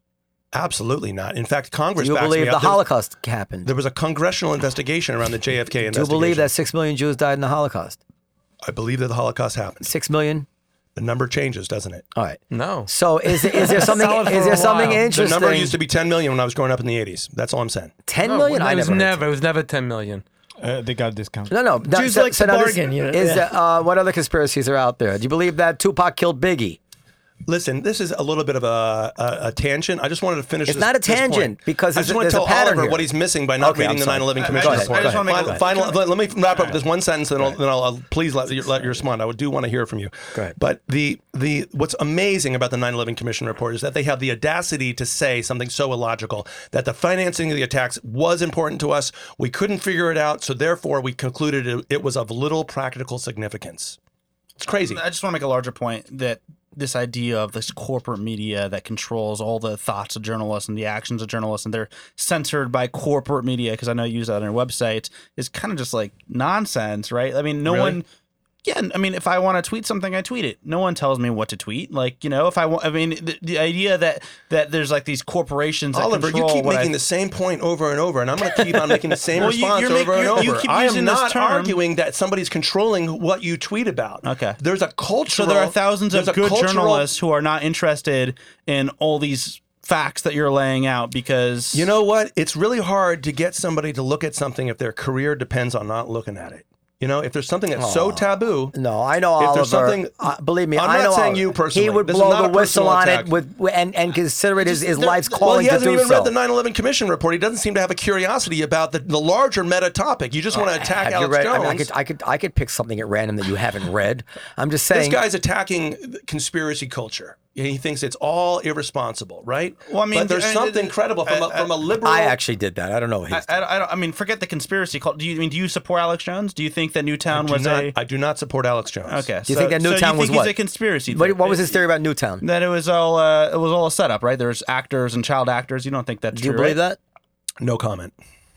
Absolutely not. In fact, Congress Do you backs believe me the up. There- Holocaust happened? There was a congressional investigation around the J F K Do you investigation. believe that six million Jews died in the Holocaust? I believe that the Holocaust happened. Six million? The number changes, doesn't it? All right. No. So is is there something Solid for is a there something while. interesting? The number used to be ten million when I was growing up in the eighties. That's all I'm saying. ten No, million? no, I it was never. heard never. It was never ten million. Uh, they got a discount. No, no. no Jews so, like so to now this bargain, you know, Is yeah. uh, what other conspiracies are out there? Do you believe that Tupac killed Biggie? Listen, this is a little bit of a, a, a tangent. I just wanted to finish It's this. not a this point. tangent, because I there's just a- want to there's a tell pattern Oliver here. what he's missing by not Okay, reading I'm the sorry. nine eleven I- I Commission just- I report. just Go wanna ahead. make a- final, final, let, let me wrap up Go this one sentence, and then I'll, then I'll, I'll please let you, let you respond. I do want to hear from you. Go ahead. But the the what's amazing about the nine eleven Commission report is that they have the audacity to say something so illogical, that the financing of the attacks was important to us. We couldn't figure it out, so therefore we concluded it, it was of little practical significance. It's crazy. I just want to make a larger point that this idea of this corporate media that controls all the thoughts of journalists and the actions of journalists, and they're censored by corporate media, because I know you use that on your website, is kind of just like nonsense, right? I mean, no Really? one. Yeah, I mean, if I want to tweet something, I tweet it. No one tells me what to tweet. Like, you know, if I want, I mean, the, the idea that that there's like these corporations that Oliver, you control keep what making I, the same point over and over, and I'm going to keep on making the same Well, you- response you're over make- and you're- you over. keep I am using this not term. arguing that somebody's controlling what you tweet about. Okay. There's a cultural. So there are thousands of there's a good cultural- journalists who are not interested in all these facts that you're laying out because You know what? It's really hard to get somebody to look at something if their career depends on not looking at it. You know, if there's something that's so taboo. No, I know If Oliver. there's something- uh, believe me, I'm I not know saying Oliver. you personally. He would This is blow not the a whistle personal on attack. it with and and consider it his, his there- life's Well, calling he hasn't to do even so. read the nine eleven Commission report. He doesn't seem to have a curiosity about the, the larger meta topic. You just want to attack Have you Alex read? Jones. I, mean, I could, I could, I could pick something at random that you haven't read. I'm just This saying. guy's attacking conspiracy culture. He thinks it's all irresponsible, right? Well, I mean, but there's I- something I- credible from a, I- from a liberal. I actually did that. I don't know. What he's I, I, I, don't, I mean, forget the conspiracy cult. Do you I mean do you support Alex Jones? Do you think that Newtown do was not, a I do not support Alex Jones. okay? Do you so, think that so Newtown you was think what? He's a conspiracy. what, theory? what was his theory about Newtown? That it was all uh, it was all a setup, right? There's actors and child actors. You don't think that's Do you true, believe right? that? No comment.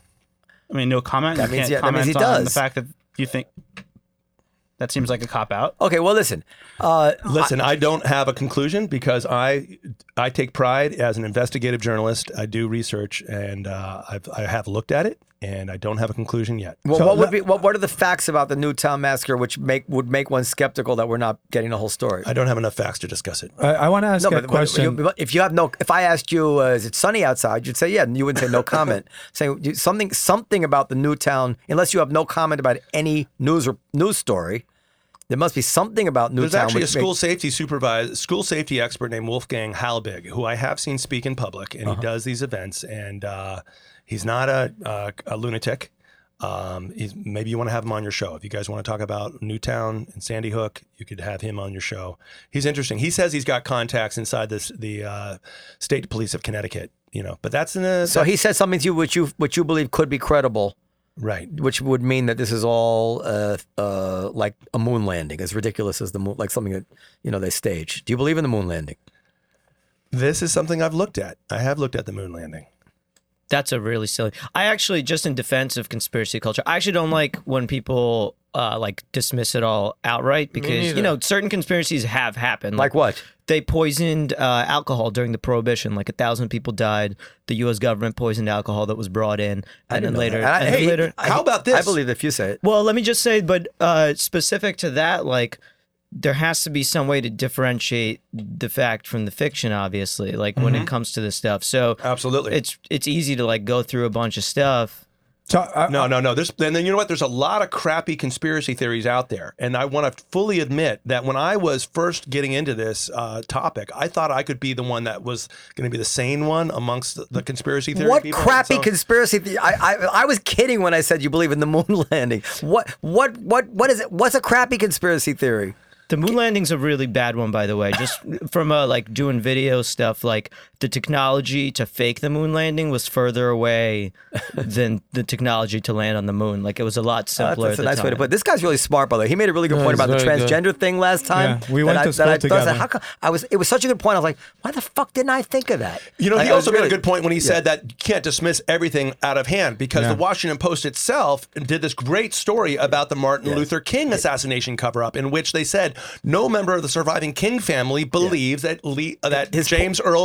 I mean, no comment. That you means- can't yeah, that comment means he on does. the fact that you think that seems like a cop out. Okay, well, listen. Uh, Listen, I, don't have a conclusion because I I take pride as an investigative journalist. I do research and uh, I've, I have looked at it, and I don't have a conclusion yet. well, So what would le- be what, what are the facts about the Newtown massacre which make would make one skeptical that we're not getting the whole story? I don't have enough facts to discuss it. I, I want to ask No, a but, but question. you, if you have no, if I asked you, uh, is it sunny outside? You'd say yeah, and you wouldn't say no comment. Saying you- something, something about the Newtown, unless you have no comment about any news or news story, there must be something about Newtown. There's actually a which school makes- safety supervisor, school safety expert named Wolfgang Halbig, who I have seen speak in public, and he does these events. And uh, he's not a, a, a lunatic. Um, he's, maybe you want to have him on your show. If you guys want to talk about Newtown and Sandy Hook, you could have him on your show. He's interesting. He says he's got contacts inside this the uh, state police of Connecticut. You know, but that's in a So he said something to you which you which you believe could be credible, right. which would mean that this is all uh, uh, like a moon landing, as ridiculous as the moon, like something that you know they stage. Do you believe in the moon landing? This is something I've looked at. I have looked at the moon landing. That's a really silly. I actually, just in defense of conspiracy culture, I actually don't like when people uh, like dismiss it all outright because neither. you know certain conspiracies have happened. Like what? They poisoned uh, alcohol during the Prohibition. Like a thousand people died. The U S government poisoned alcohol that was brought in, and then later, And I- and then hey, later. How about this? I believe if you say it. Well, let me just say, but uh, specific to that, like there has to be some way to differentiate the fact from the fiction, obviously, like when it comes to this stuff. So Absolutely. it's it's easy to like go through a bunch of stuff. So, uh, No, no, no. There's, and then you know what? There's a lot of crappy conspiracy theories out there, and I want to fully admit that when I was first getting into this uh, topic, I thought I could be the one that was going to be the sane one amongst the, the conspiracy theory What people. crappy So- conspiracy? The- I, I I was kidding when I said you believe in the moon landing. What what what what is it? What's a crappy conspiracy theory? The moon landing's a really bad one, by the way. Just from uh, like doing video stuff, like the technology to fake the moon landing was further away than the technology to land on the moon. Like it was a lot Uh, simpler. that's a at the nice way to time. put it. This guy's really smart, by the way. He made a really good No, point he's about the very good. transgender thing last time. Yeah, we that went I, to that school I, thought- I was like, together. how come, I was. It was such a good point. I was like, why the fuck didn't I think of that? You know, Like, he I was also made really- a good point when he said that you can't dismiss everything out of hand because Yeah. the Washington Post itself did this great story about the Martin Yes. Luther King assassination cover-up, in which they said no member of the surviving King family believes that Lee, uh, that His po- James Earl Ray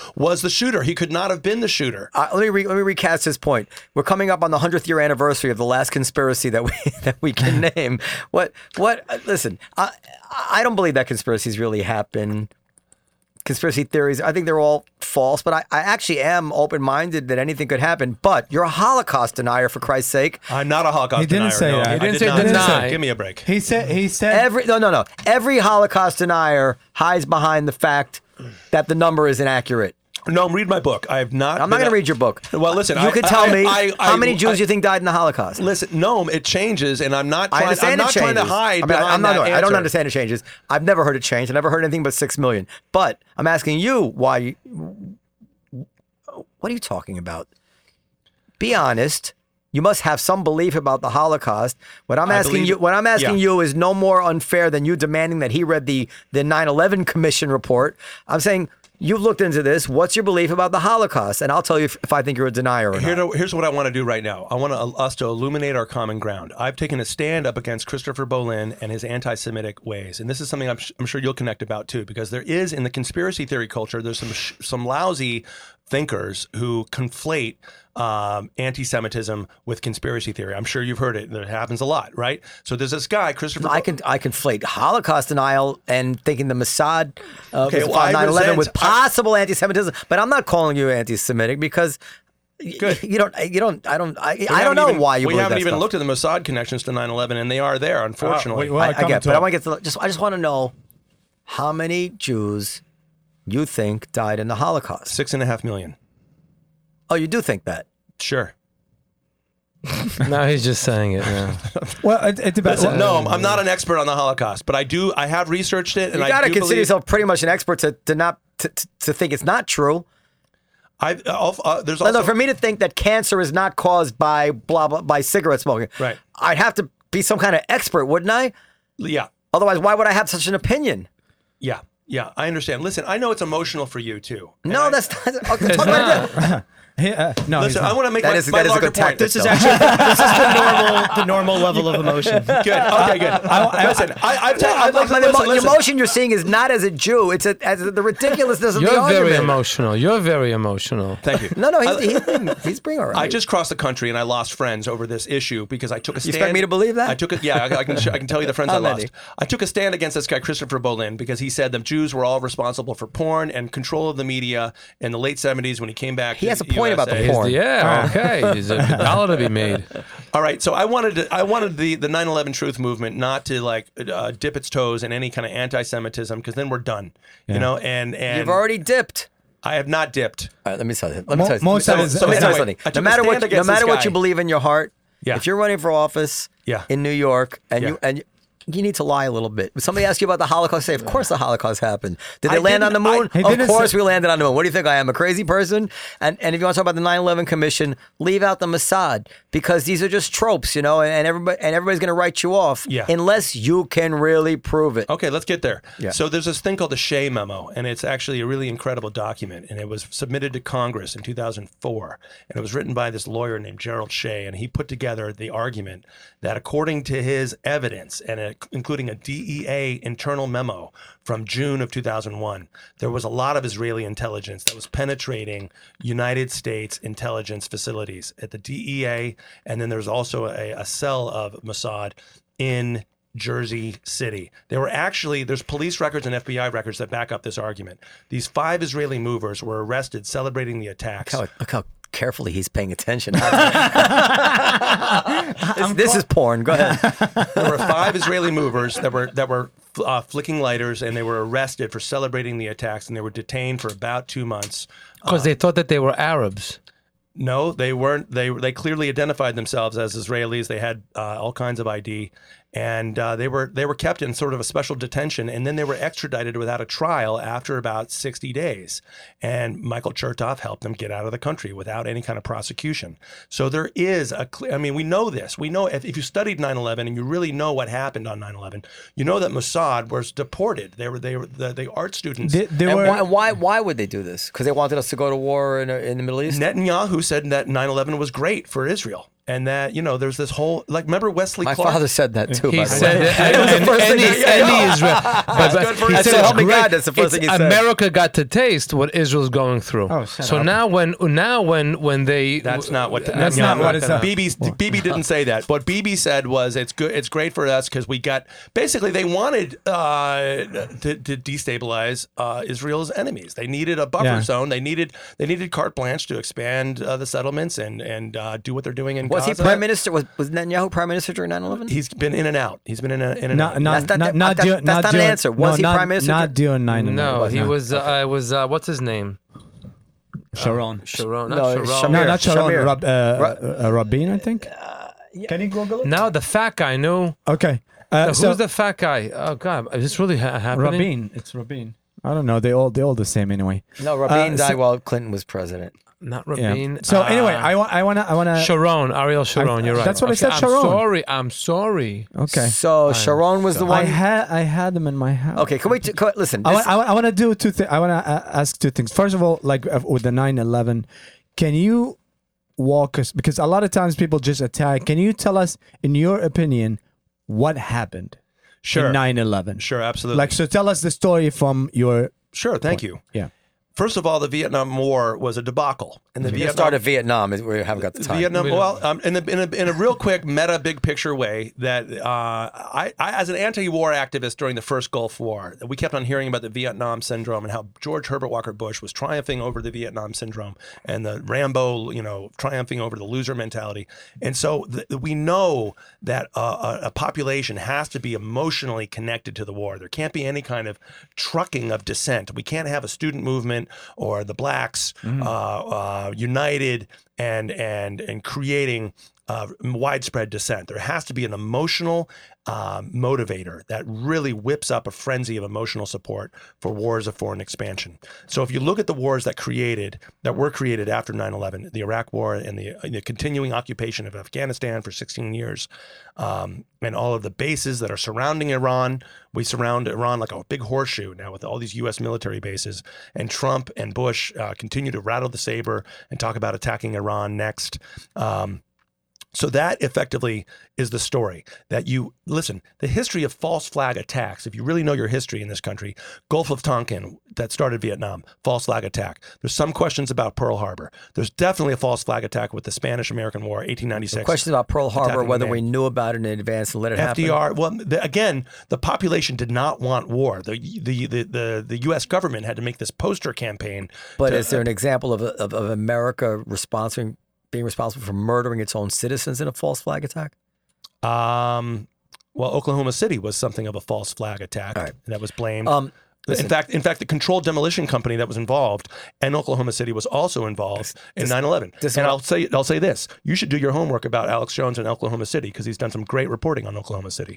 was the shooter. He could not have been the shooter. Uh, let me re- let me recast his point. We're coming up on the hundredth year anniversary of the last conspiracy that we that we can name. What what? Uh, listen, I I don't believe that conspiracies really happen. Conspiracy theories, I think they're all false, but I, I actually am open-minded that anything could happen. But you're a Holocaust denier, for Christ's sake. I'm not a Holocaust He didn't denier. say no. that. He I didn't did say not deny. Give me a break. He said. He said. Every no no no. Every Holocaust denier hides behind the fact that the number is inaccurate. No, read my book. I have not. I'm not been going to a- read your book. Well, listen. You I, could tell I, me I, I, how many I, Jews I, you think died in the Holocaust. Listen, no, it changes, and I'm not I trying. understand I'm not it changes. trying to hide I mean, behind I'm not, that I don't answer. understand it changes. I've never heard it change. I never heard anything but six million. But I'm asking you why. You, what are you talking about? Be honest. You must have some belief about the Holocaust. What I'm I asking believe- you, what I'm asking yeah. you, is no more unfair than you demanding that he read the the nine eleven Commission report. I'm saying you've looked into this. What's your belief about the Holocaust? And I'll tell you if, if I think you're a denier or Here not. to, here's what I want to do right now. I want to, us to illuminate our common ground. I've taken a stand up against Christopher Bolin and his anti-Semitic ways, and this is something I'm, I'm sure you'll connect about too, because there is in the conspiracy theory culture, there's some sh- some lousy thinkers who conflate um, anti-Semitism with conspiracy theory. I'm sure you've heard it. It happens a lot, right? So there's this guy, Christopher. I can I conflate Holocaust denial and thinking the Mossad uh, Okay, was well, I nine eleven resent- with possible anti-Semitism, but I'm not calling you anti-Semitic because y- Good. you don't you don't I don't I, We I don't haven't know even- why you We believe haven't that even stuff. looked at the Mossad connections to nine eleven, and they are there, unfortunately. wait, well, I, I'll I come get, to but I it. want to get to the, just I just want to know how many Jews you think died in the Holocaust. Six and a half million. Oh, you do think that? Sure. Now he's just saying it. Yeah. Well, it, it depends. Listen, no, I'm not an expert on the Holocaust, but I do. I have researched it, and You I got to do consider believe, yourself pretty much an expert to, to not to, to, to think it's not true. I uh, uh, there's No, also no, for me to think that cancer is not caused by blah blah by cigarette smoking, Right. I'd have to be some kind of expert, wouldn't I? yeah. Otherwise, why would I have such an opinion? Yeah, yeah, I understand. Listen, I know it's emotional for you too. And No, I- that's not. Okay, talk about it. He, uh, no, he's Listen, not. I want to make That my, is- my that is a larger good point. tactic. This is though. actually this is the normal the normal level of emotion. good. Okay, good. I, listen, I, I've ta- I've But listen, the emo- listen, the listen. emotion you're seeing is not as a Jew. It's a, as the ridiculousness of the You're argument. very emotional. You're very emotional. Thank you. No, no, he's, he's being, he's being all right. I just crossed the country and I lost friends over this issue because I took a stand. expect me to believe that? I took it. Yeah, I, I can. I can tell you the friends How I many? lost. I took a stand against this guy Christopher Bolin because he said the Jews were all responsible for porn and control of the media in the late seventies when he came back. He to has a the point about the U S A. porn. Yeah. Okay. There's a dollar to be made. All right, so I wanted to, I wanted the the nine eleven truth movement not to like uh, dip its toes in any kind of anti-Semitism because then we're done, you know. And and You've already dipped. I have not dipped. All right, let me tell you. Let me Mo- tell you. most so, of it is- so let me tell you anyway, something. I took No a matter stand what, no against matter this what you guy. believe in your heart, Yeah. if you're running for office Yeah. in New York and Yeah. you and you, you need to lie a little bit. If somebody asks you about the Holocaust, say, of course the Holocaust happened. Did they I land on the didn't- moon? I- He of didn't course say- we landed on the moon. What do you think I am, a crazy person? And and if you want to talk about the nine eleven Commission, leave out the Mossad because these are just tropes, you know, and, and everybody and everybody's going to write you off Yeah. unless you can really prove it. Okay, let's get there. Yeah. So there's this thing called the Shea Memo, and it's actually a really incredible document. And it was submitted to Congress in two thousand four, and it was written by this lawyer named Gerald Shea, and he put together the argument that according to his evidence, and it, including a D E A internal memo from June of two thousand one, there was a lot of Israeli intelligence that was penetrating United States intelligence facilities at the D E A, and then there's also a, a cell of Mossad in Jersey City. There were actually, there's police records and F B I records that back up this argument. These five Israeli movers were arrested celebrating the attacks. Look how, look how carefully he's paying attention. this, this is porn. Go ahead. There were five Israeli movers that were that were uh, flicking lighters, and they were arrested for celebrating the attacks, and they were detained for about two months. Because they thought that they were Arabs. No, they weren't. They they clearly identified themselves as Israelis. They had uh, all kinds of I D, and uh, they were they were kept in sort of a special detention, and then they were extradited without a trial after about sixty days. And Michael Chertoff helped them get out of the country without any kind of prosecution. So there is a clear. I mean, we know this. We know if, if you studied nine eleven and you really know what happened on nine eleven, you know that Mossad was deported. They were they were the, the art students. They, they And were. why, why why would they do this? Because they wanted us to go to war in, in the Middle East? Netanyahu said that nine eleven was great for Israel. And that, you know, there's this whole, like, remember Wesley My Clark? father said that too. He by the said way. that That was the and- first thing any, he- any Israel. But, but good for he you. said So it's help me great. God, that's the first It's thing he said. America got to taste what Israel's going through. Oh, shut so up. now when now when when they That's not what. That's no, not no, what it's no. up. Bibi's, Bibi didn't say that. What Bibi said was, "It's good. It's great for us because we got basically they wanted uh, to, to destabilize uh, Israel's enemies. They needed a buffer Yeah. zone. They needed they needed carte blanche to expand uh, the settlements and and uh, do what they're doing in Was he Gaza. prime minister? Was, was Netanyahu prime minister during nine eleven? He's been in and out. He's been in, a, in and Not, out. not, That's not- not, not, that's- during- that's not not an during- answer. Was no, he not, prime minister Not during nine. no, he was. Uh, I was. Uh, what's his name? Sharon. Sharon. Not No, Sharon. Shamir. No, not Sharon. Shamir. Rab, uh, uh, uh, Rabin, I think. Can you Google it? No, the fat guy. No. Okay. Uh, Who's so, the fat guy? Oh God, is this really ha- happening? Rabin. It's Rabin. I don't know. They all they all the same anyway. No, Rabin Uh, died so- while Clinton was president. Not Yeah. Rabin. So Uh, anyway, I want I want to I want to. Sharon, Ariel Sharon. I- you're right. that's what I Okay, said, I'm Sharon. sorry. I'm sorry. Okay. So Sharon was the I one. had I had them in my house. Okay, can we t- can, listen? I this- want, I want, I want to do two things. I want to uh, ask two things. First of all, like uh, with the nine eleven, can you walk us? Because a lot of times people just attack. Can you tell us, in your opinion, what happened Sure. in nine eleven? Sure, absolutely. Like, so tell us the story from your. sure, thank you. Yeah. First of all, the Vietnam War was a debacle, and the we Vietnam started Vietnam. We haven't got the time. Vietnam. We don't- Well, um, in, the, in, a, in a real quick meta, big picture way, that uh, I, I, as an anti-war activist during the first Gulf War, we kept on hearing about the Vietnam syndrome and how George Herbert Walker Bush was triumphing over the Vietnam syndrome and the Rambo, you know, triumphing over the loser mentality. And so th- we know that uh, a, a population has to be emotionally connected to the war. There can't be any kind of trucking of dissent. We can't have a student movement or the blacks uh, uh, united and and and creating uh, widespread dissent. There has to be an emotional um, motivator that really whips up a frenzy of emotional support for wars of foreign expansion. So if you look at the wars that created that were created after nine eleven, the Iraq War and the, the continuing occupation of Afghanistan for sixteen years, um, and all of the bases that are surrounding Iran, we surround Iran like a big horseshoe now with all these U S military bases. And Trump and Bush uh, continue to rattle the saber and talk about attacking Iran next. Um, So that effectively is the story that you listen, the history of false flag attacks. If you really know your history in this country, Gulf of Tonkin that started Vietnam, false flag attack. There's some questions about Pearl Harbor. There's definitely a false flag attack with the Spanish-American War, eighteen ninety-six. Questions about Pearl Harbor, attacking whether Maine. we knew about it in advance and let it F happen. D R. Well, the, again, the population did not want war. The, the the the the U S government had to make this poster campaign. But to- is there an example of, of, of America responsible, being responsible for murdering its own citizens in a false flag attack? Um, well, Oklahoma City was something of a false flag attack All right. that was blamed. Um, in listen. fact, in fact, the controlled demolition company that was involved and Oklahoma City was also involved in nine eleven. this- And I'll say I'll say this: you should do your homework about Alex Jones in Oklahoma City because he's done some great reporting on Oklahoma City.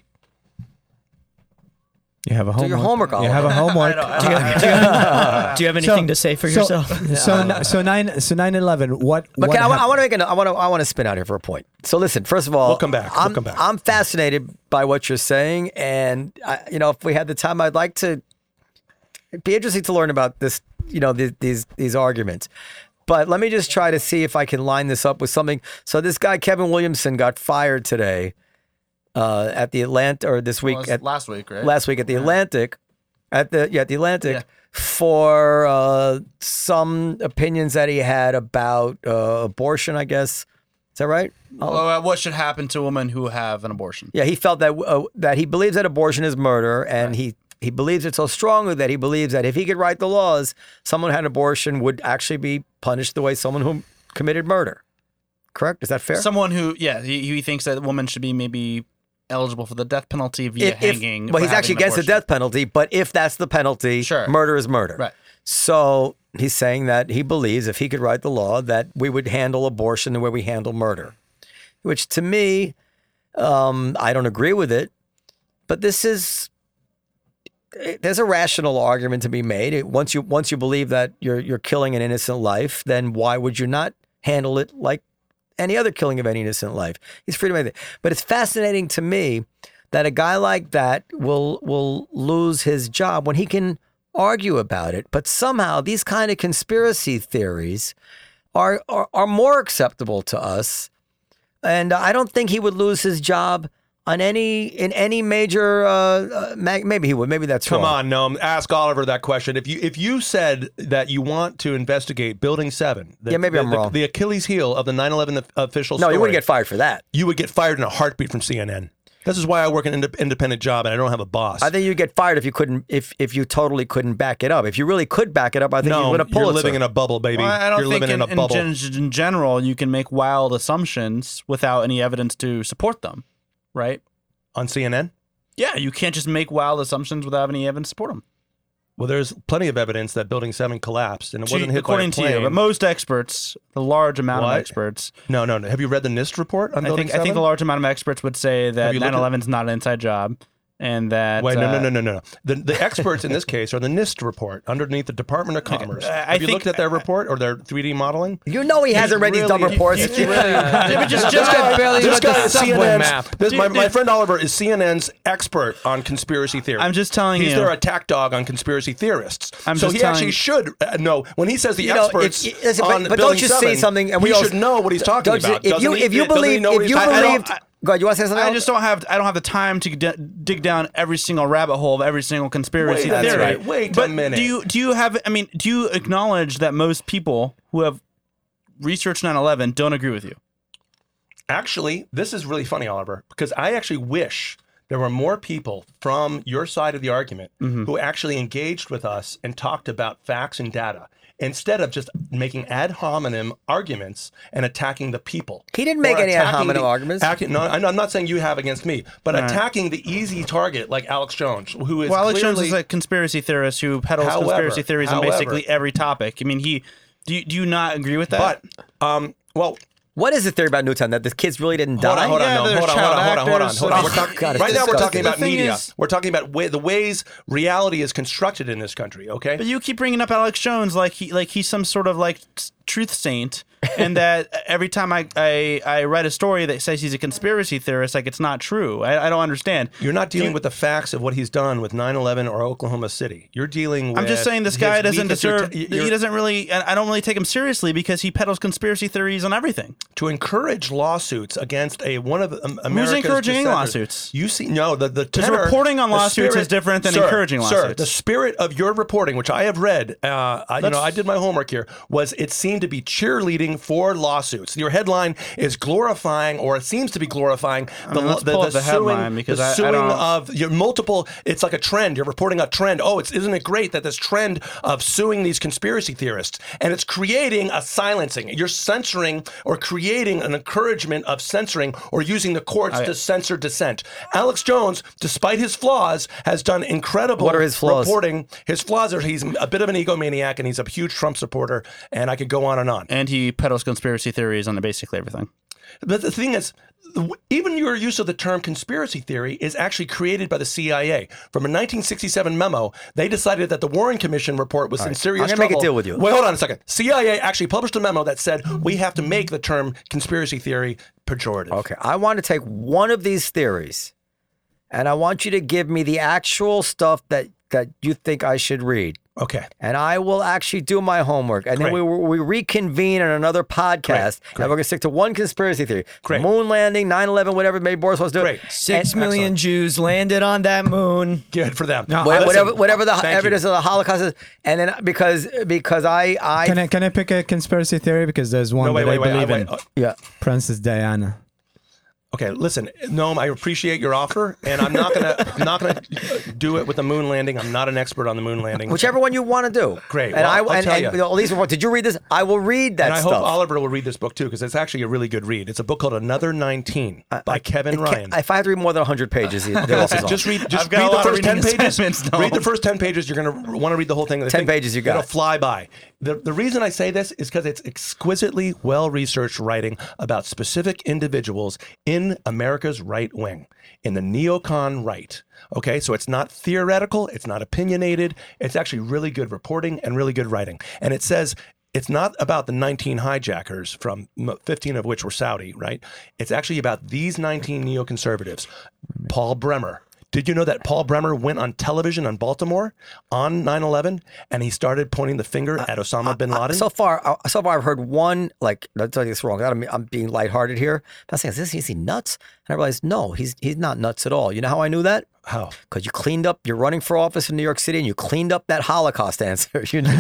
You have a homework. your homework, You Oliver. have a homework. Do you have, do you have anything to say for so, yourself? So, n- so nine, so nine eleven. What? But what can, I, wa- I hap- want to make an, I want to I want to spin out here for a point. So listen, first of all, We'll come back. We'll I'm, come back. I'm fascinated by what you're saying, and I, you know, if we had the time, I'd like to. It'd be interesting to learn about this. You know, these these, these arguments. But let me just try to see if I can line this up with something. So this guy Kevin Williamson got fired today uh, at the Atlantic, or this week Well, it's at last week, right? last week at the Atlantic, at the yeah at the Atlantic Yeah. for uh, some opinions that he had about uh, abortion. I guess is that right? Oh, Well, uh, what should happen to women who have an abortion? yeah, he felt that uh, that he believes that abortion is murder, and he. He believes it so strongly that he believes that if he could write the laws, someone who had an abortion would actually be punished the way someone who committed murder. Correct? Is that fair? Someone who, yeah, he, he thinks that women should be maybe eligible for the death penalty via If- if- hanging. well, for he's having actually an against the abortion. death penalty, but if that's the penalty, Sure. murder is murder. Right. So he's saying that he believes if he could write the law that we would handle abortion the way we handle murder, which to me, um, I don't agree with it. But this is there's a rational argument to be made. It, once you once you believe that you're you're killing an innocent life, then why would you not handle it like any other killing of any innocent life? He's free to make it. But it's fascinating to me that a guy like that will will lose his job when he can argue about it. But somehow these kind of conspiracy theories are are, are more acceptable to us and I don't think he would lose his job on any in any major. Uh, uh, mag- maybe he would. Maybe that's Come wrong. on, Noam. Ask Oliver that question. If you if you said that you want to investigate Building Seven, the, Yeah, maybe the, I'm the, wrong. the Achilles heel of the nine eleven official No, story, you wouldn't get fired for that. you would get fired in a heartbeat from C N N. This is why I work an ind- independent job and I don't have a boss. I think you'd get fired if you couldn't if if you totally couldn't back it up. If you really could back it up, I think you no, would have you're Pulitzer. living in a bubble, baby. Well, I don't you're think living in, in a in bubble. gen- in general you can make wild assumptions without any evidence to support them, right? On C N N? Yeah, you can't just make wild assumptions without any evidence to support them. Well, there's plenty of evidence that Building Seven collapsed and it wasn't hit according by a to you, plane. but most experts, the large amount What? of experts, no, no, no. Have you read the NIST report on I Building think Seven? I think the large amount of experts would say that you looked at- nine eleven is not an inside job, and that Wait, no, uh, no, no, no, no. The, the experts in this case are the NIST report underneath the Department of Commerce. I- I Have you think- looked at their report or their three D modeling? You know he hasn't read these dumb really- reports. you- you- Yeah, but just- this just- guy barely This read the guy is subway C N N's. map. This, my, Dude, my dude. friend Oliver is C N N's expert on conspiracy theory. I'm just telling He's you. their attack dog on conspiracy theorists. I'm so just he telling- actually should uh, know when he says the You know, experts if- listen, but- on but don't Building you see seven, something, and we he all- should know what he's talking Don't you- about. if Doesn't you he? if you Doesn't he believe know what if he's you talking I- I don't- believed, I- go ahead. You want to say something? I else? just don't have I don't have the time to d- dig down every single rabbit hole of every single conspiracy Wait, that's theory. right. Wait a but minute. Do you do you have I mean do you acknowledge that most people who have researched nine eleven don't agree with you? Actually, this is really funny, Oliver, because I actually wish there were more people from your side of the argument who actually engaged with us and talked about facts and data instead of just making ad hominem arguments and attacking the people. He didn't make Or any ad attacking hominem the- arguments. acting- no, I'm I'm not saying you have against me, but Right. attacking the easy target like Alex Jones, who is Well, Alex Jones clearly- is a conspiracy theorist who peddles However- conspiracy theories on however- basically every topic. I mean, he do you, do you not agree with that? But, um, well, What is the theory about Newtown that the kids really didn't Hold die? on, hold on, Yeah, no, there's hold on, hold child on, hold on, hold on, actors. hold on. Oh, We're talking, God, it's right now, we're disgusting. talking about The thing media. is- we're talking about way, the ways reality is constructed in this country. Okay, But you keep bringing up Alex Jones like he like he's some sort of like s- truth saint, and that every time I, I I read a story that says he's a conspiracy theorist, like it's not true. I, I don't understand. You're not dealing You- with the facts of what he's done with nine eleven or Oklahoma City. You're dealing with. I'm just saying this his guy doesn't weakest- you're deserve. t- He you're- doesn't really. I I don't really take him seriously because he peddles conspiracy theories on everything. to encourage lawsuits against a one of um, America's encouraging any dissenters. lawsuits? You see, no, the the Because tenor- reporting on the lawsuits spirit- is different than Sir, encouraging Sir, lawsuits. the spirit of your reporting, which I have read, uh, I, you know, Let's- I did my homework here, was it seemed to be cheerleading for lawsuits. Your headline is glorifying, or it seems to be glorifying the mean, let's the, pull the up the suing, headline because the I- I suing don't- of your multiple. It's like a trend. You're reporting a trend. Oh, it's isn't it great that this trend of suing these conspiracy theorists, and it's creating a silencing. You're censoring or creating an encouragement of censoring or using the courts to censor dissent. Alex Jones, despite his flaws, has done incredible What are his flaws? reporting. His flaws are he's a bit of an egomaniac and he's a huge Trump supporter, and I could go on and on. And he peddles conspiracy theories on basically everything. But the thing is, even your use of the term conspiracy theory is actually created by the C I A. From a nineteen sixty-seven memo, they decided that the Warren Commission report was in serious I'm gonna trouble. make a deal with you. Wait, hold on a second. C I A actually published a memo that said we have to make the term conspiracy theory pejorative. Okay, I want to take one of these theories, and I want you to give me the actual stuff that that you think I should read. Okay. And I will actually do my homework. And then we, we reconvene on another podcast. Great, great. And we're going to stick to one conspiracy theory. Great. Moon landing, nine eleven, whatever maybe Boris wants to do. Great. Six And- million Jews landed on that moon. Good for them. No, Wha- Listen, whatever, whatever the thank you. evidence of the Holocaust is. And then because because I... I Can I can I pick a conspiracy theory because there's one No, wait, that wait, I wait. believe I- in. wait. yeah. Princess Diana. Okay, listen, Noam, I appreciate your offer, and I'm not gonna I'm not gonna do it with the moon landing. I'm not an expert on the moon landing. Whichever one you want to do. Great. And Well, I I'll and, tell and, you. you know, Elise, did you read this? I will read that And I stuff. hope Oliver will read this book too, because it's actually a really good read. It's a book called Another nineteen by Kevin It Ryan. can't- if I have to read more than one hundred pages, the list is on. Just read, just I've got read a the lot of first ten reading pages. assignments, no. Read the first ten pages. You're going to want to read the whole thing. I ten think pages you got. It'll fly by. The the reason I say this is because it's exquisitely well researched writing about specific individuals in America's right wing, in the neocon right. Okay, so it's not theoretical. It's not opinionated. It's actually really good reporting and really good writing. And it says. It's not about the nineteen hijackers, from fifteen of which were Saudi, right? It's actually about these nineteen neoconservatives. Paul Bremer, Did you know that Paul Bremer went on television on Baltimore on nine eleven and he started pointing the finger at Osama bin Laden? So far, uh, so far I've heard one, like, I'm telling you this wrong. I don't mean, I'm being lighthearted here. But I was saying, is, this, is he nuts? And I realized, no, he's he's not nuts at all. You know how I knew that? How? Because you cleaned up, you're running for office in New York City and you cleaned up that Holocaust answer. You know,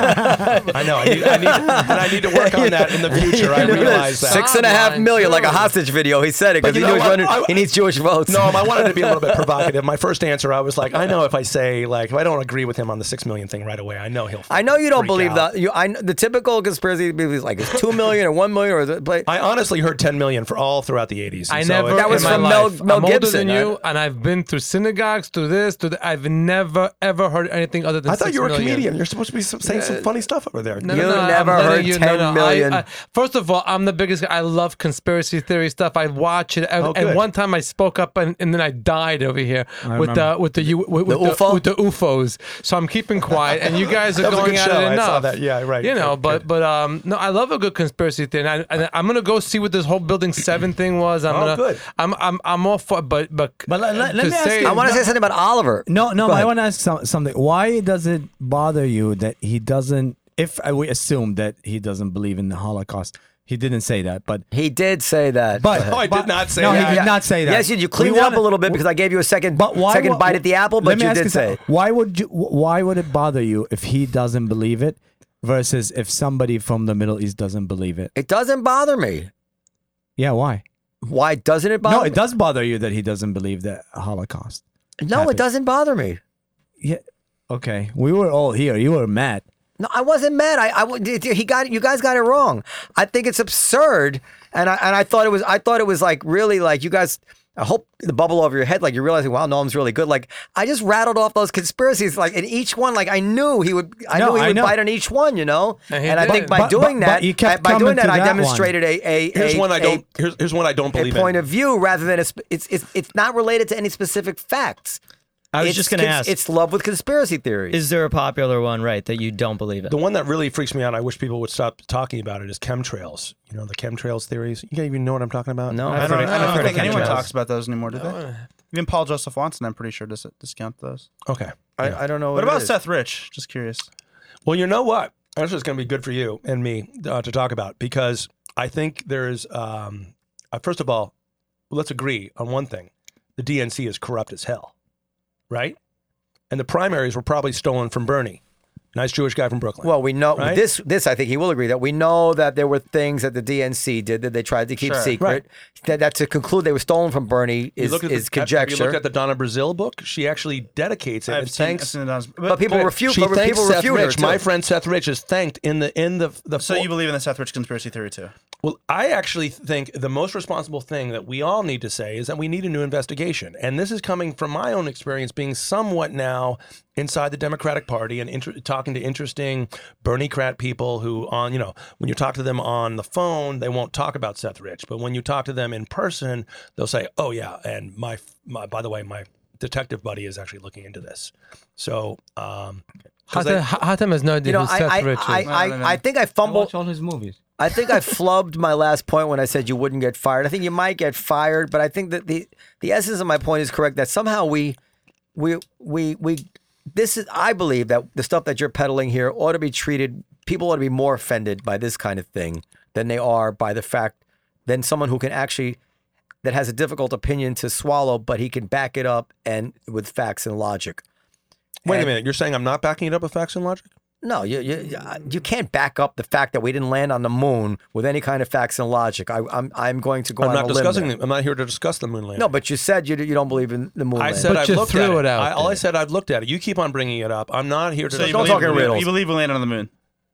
I know. I need, I need, and I need to work on that in the future. I realize that. Six and a half Online, million, like a too. hostage video. He said it because But he you knew know he, was what? running, I- he needs Jewish votes. No, I wanted to be a little bit provocative. My first answer, I was like, I know if I say, like, if I don't agree with him on the six million thing right away, I know he'll. I know you don't freak believe out. that. You, I the typical conspiracy is like it's two million or one million or the, but I honestly heard ten million for all throughout the eighties. I So never. it- That was in my from Mel- life, Mel I'm older Gibson, than I- you, and I've been through synagogues, through this, to the, I've never ever heard anything other than. I thought six you were a million. comedian. You're supposed to be some- saying some funny stuff over there. No, You no, no, never I'm letting heard you, ten no, no, million. I, I, first of all, I'm the biggest. I love conspiracy theory stuff. I watch it, and, Oh, and good. one time I spoke up, and, and then I died over here with the with the U- with, with The U F O? with the U F Os. So I'm keeping quiet, and you guys are That was a going good at show. it I enough. saw that. Yeah, right. You know, Good, but good. but um, no, I love a good conspiracy theory, and, I, and I'm gonna go see what this whole Building Seven thing was. I'm Oh, gonna, good. I'm I'm I'm all for, but but But let- let- let to me ask say- you- I want to say something about Oliver. No, no, Go but I ahead. want to ask some, something. Why does it bother you that he doesn't, if uh, we assume that he doesn't believe in the Holocaust, he didn't say that, but. He did say that. But Oh, I did but- not say no, that. he did not say that. Yes, you, you cleaned We it up wanna- a little bit because I gave you a second, But why? second wa- bite at the apple, let but me you ask did say something. it. Why would you? Why would it bother you if he doesn't believe it, versus if somebody from the Middle East doesn't believe it? It doesn't bother me. Yeah, why? Why doesn't it bother No, me? it does bother you that he doesn't believe the Holocaust. No, happened. it doesn't bother me. Yeah. Okay, we were all here. You were mad. No, I wasn't mad. I, I he got you guys got it wrong. I think it's absurd, and I and I thought it was. I thought it was like really like you guys. I hope the bubble over your head, like you're realizing, wow, Noam's really good. Like I just rattled off those conspiracies, like in each one, like I knew he would. I No, knew he I would know. bite on each one, you know. And he And I did. think by But- doing but- that, but you kept by doing coming that, to I that one. demonstrated a a Here's a, one I a- don't. Here's, here's one I don't a believe point in. of view rather than a, sp- it's it's it's not related to any specific facts. I was It's just going to cons- ask, It's love with conspiracy theories. is there a popular one, right, that you don't believe it? The one that really freaks me out, I wish people would stop talking about it, is chemtrails. You know, the chemtrails theories. You guys even know what I'm talking about? No. I I've don't, heard of- I don't I've heard think of anyone chemtrails. talks about those anymore, do they? Even Paul Joseph Watson, I'm pretty sure, does discount those. Okay. I, Yeah. I don't know. What it about is. Seth Rich? Just curious. Well, you know what? This is going to be good for you and me uh, to talk about, because I think there's, um, uh, first of all, let's agree on one thing. The D N C is corrupt as hell, right? And the primaries were probably stolen from Bernie. Nice Jewish guy from Brooklyn. Well, we know Right? this. This I think he will agree that we know that there were things that the D N C did that they tried to keep Sure. secret. Right. That, that to conclude they were stolen from Bernie You is, look at is the, Have conjecture. you looked at the Donna Brazil book? She actually dedicates it I've and seen, I've thanks. seen it on, but, but people refute. She But thanks people Seth refute her Rich. too. My friend Seth Rich is thanked in the in the the. So you believe in the Seth Rich conspiracy theory too? Well, I actually think the most responsible thing that we all need to say is that we need a new investigation. And this is coming from my own experience being somewhat now inside the Democratic Party and inter- talking to interesting Bernie-crat people who on, you know, when you talk to them on the phone, they won't talk about Seth Rich. But when you talk to them in person, they'll say, oh, yeah, and my, my by the way, my detective buddy is actually looking into this. So, um, 'cause Hatem, they- Hatem has no idea you know, who I Seth I, Rich is. I, No, I, no, no. I think I fumbled. all his movies. I think I flubbed my last point when I said you wouldn't get fired. I think you might get fired, but I think that the the essence of my point is correct. That somehow we we we we this is I believe that the stuff that you're peddling here ought to be treated. People ought to be more offended by this kind of thing than they are by the fact than someone who can actually that has a difficult opinion to swallow, but he can back it up and with facts and logic. wait a And- minute, you're saying I'm not backing it up with facts and logic? No, you, you you can't back up the fact that we didn't land on the moon with any kind of facts and logic. I, I'm I'm going to go I'm on not a limb discussing. there. The, I'm not here to discuss the moon landing. No, but you said you you don't believe in the moon. I landing. said But I've you looked threw at it. it out I, all I there. said I've looked at it. You keep on bringing it up. I'm not here to. So you don't believe, talk in we- riddles. You believe we landed on the moon?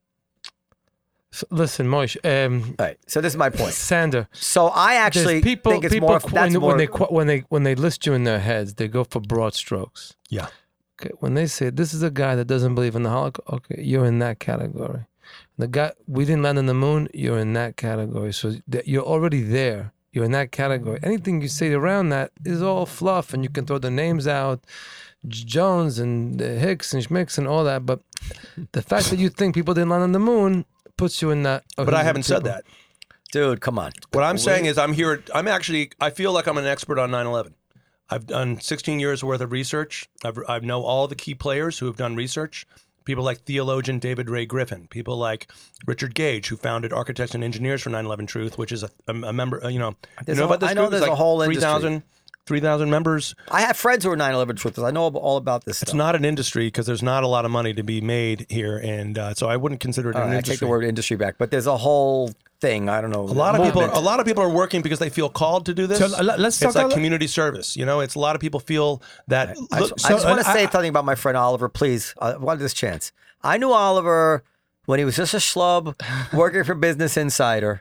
S- Listen, Moish, um, All right, so this is my point. Sander, So I actually there's people, think it's people more. qu- That's when, more. when they qu- when they when they list you in their heads, they go for broad strokes. Yeah. Okay, when they say this is a guy that doesn't believe in the Holocaust, okay, you're in that category. The guy we didn't land on the moon, you're in that category. So that you're already there. You're in that category. Anything you say around that is all fluff, and you can throw the names out, J- Jones and uh, Hicks and Schmicks and all that. But the fact that you think people didn't land on the moon puts you in that. okay, But I haven't said people- that. Dude, come on. What I'm saying is I'm here. I'm actually. I feel like I'm an expert on nine eleven. I've done sixteen years worth of research. I've, I know all the key players who have done research. People like theologian David Ray Griffin. People like Richard Gage, who founded Architects and Engineers for nine eleven Truth, which is a, a, a member, you know, you know a- about this I know group? It's there's a like whole three industry. thousand three thousand members. I have friends who are nine eleven truthers. I know all about this It's stuff. not an industry because there's not a lot of money to be made here. And uh, so I wouldn't consider it All an right, I industry. take the word industry back, but there's a whole thing. I don't know. A lot of people, a lot of people are working because they feel called to do this. So, l- let's it's talk like a- community service. You know, it's a lot of people feel that. I, look, I just want to uh, say I- something about my friend Oliver, please. I wanted this chance. I knew Oliver when he was just a schlub working for Business Insider.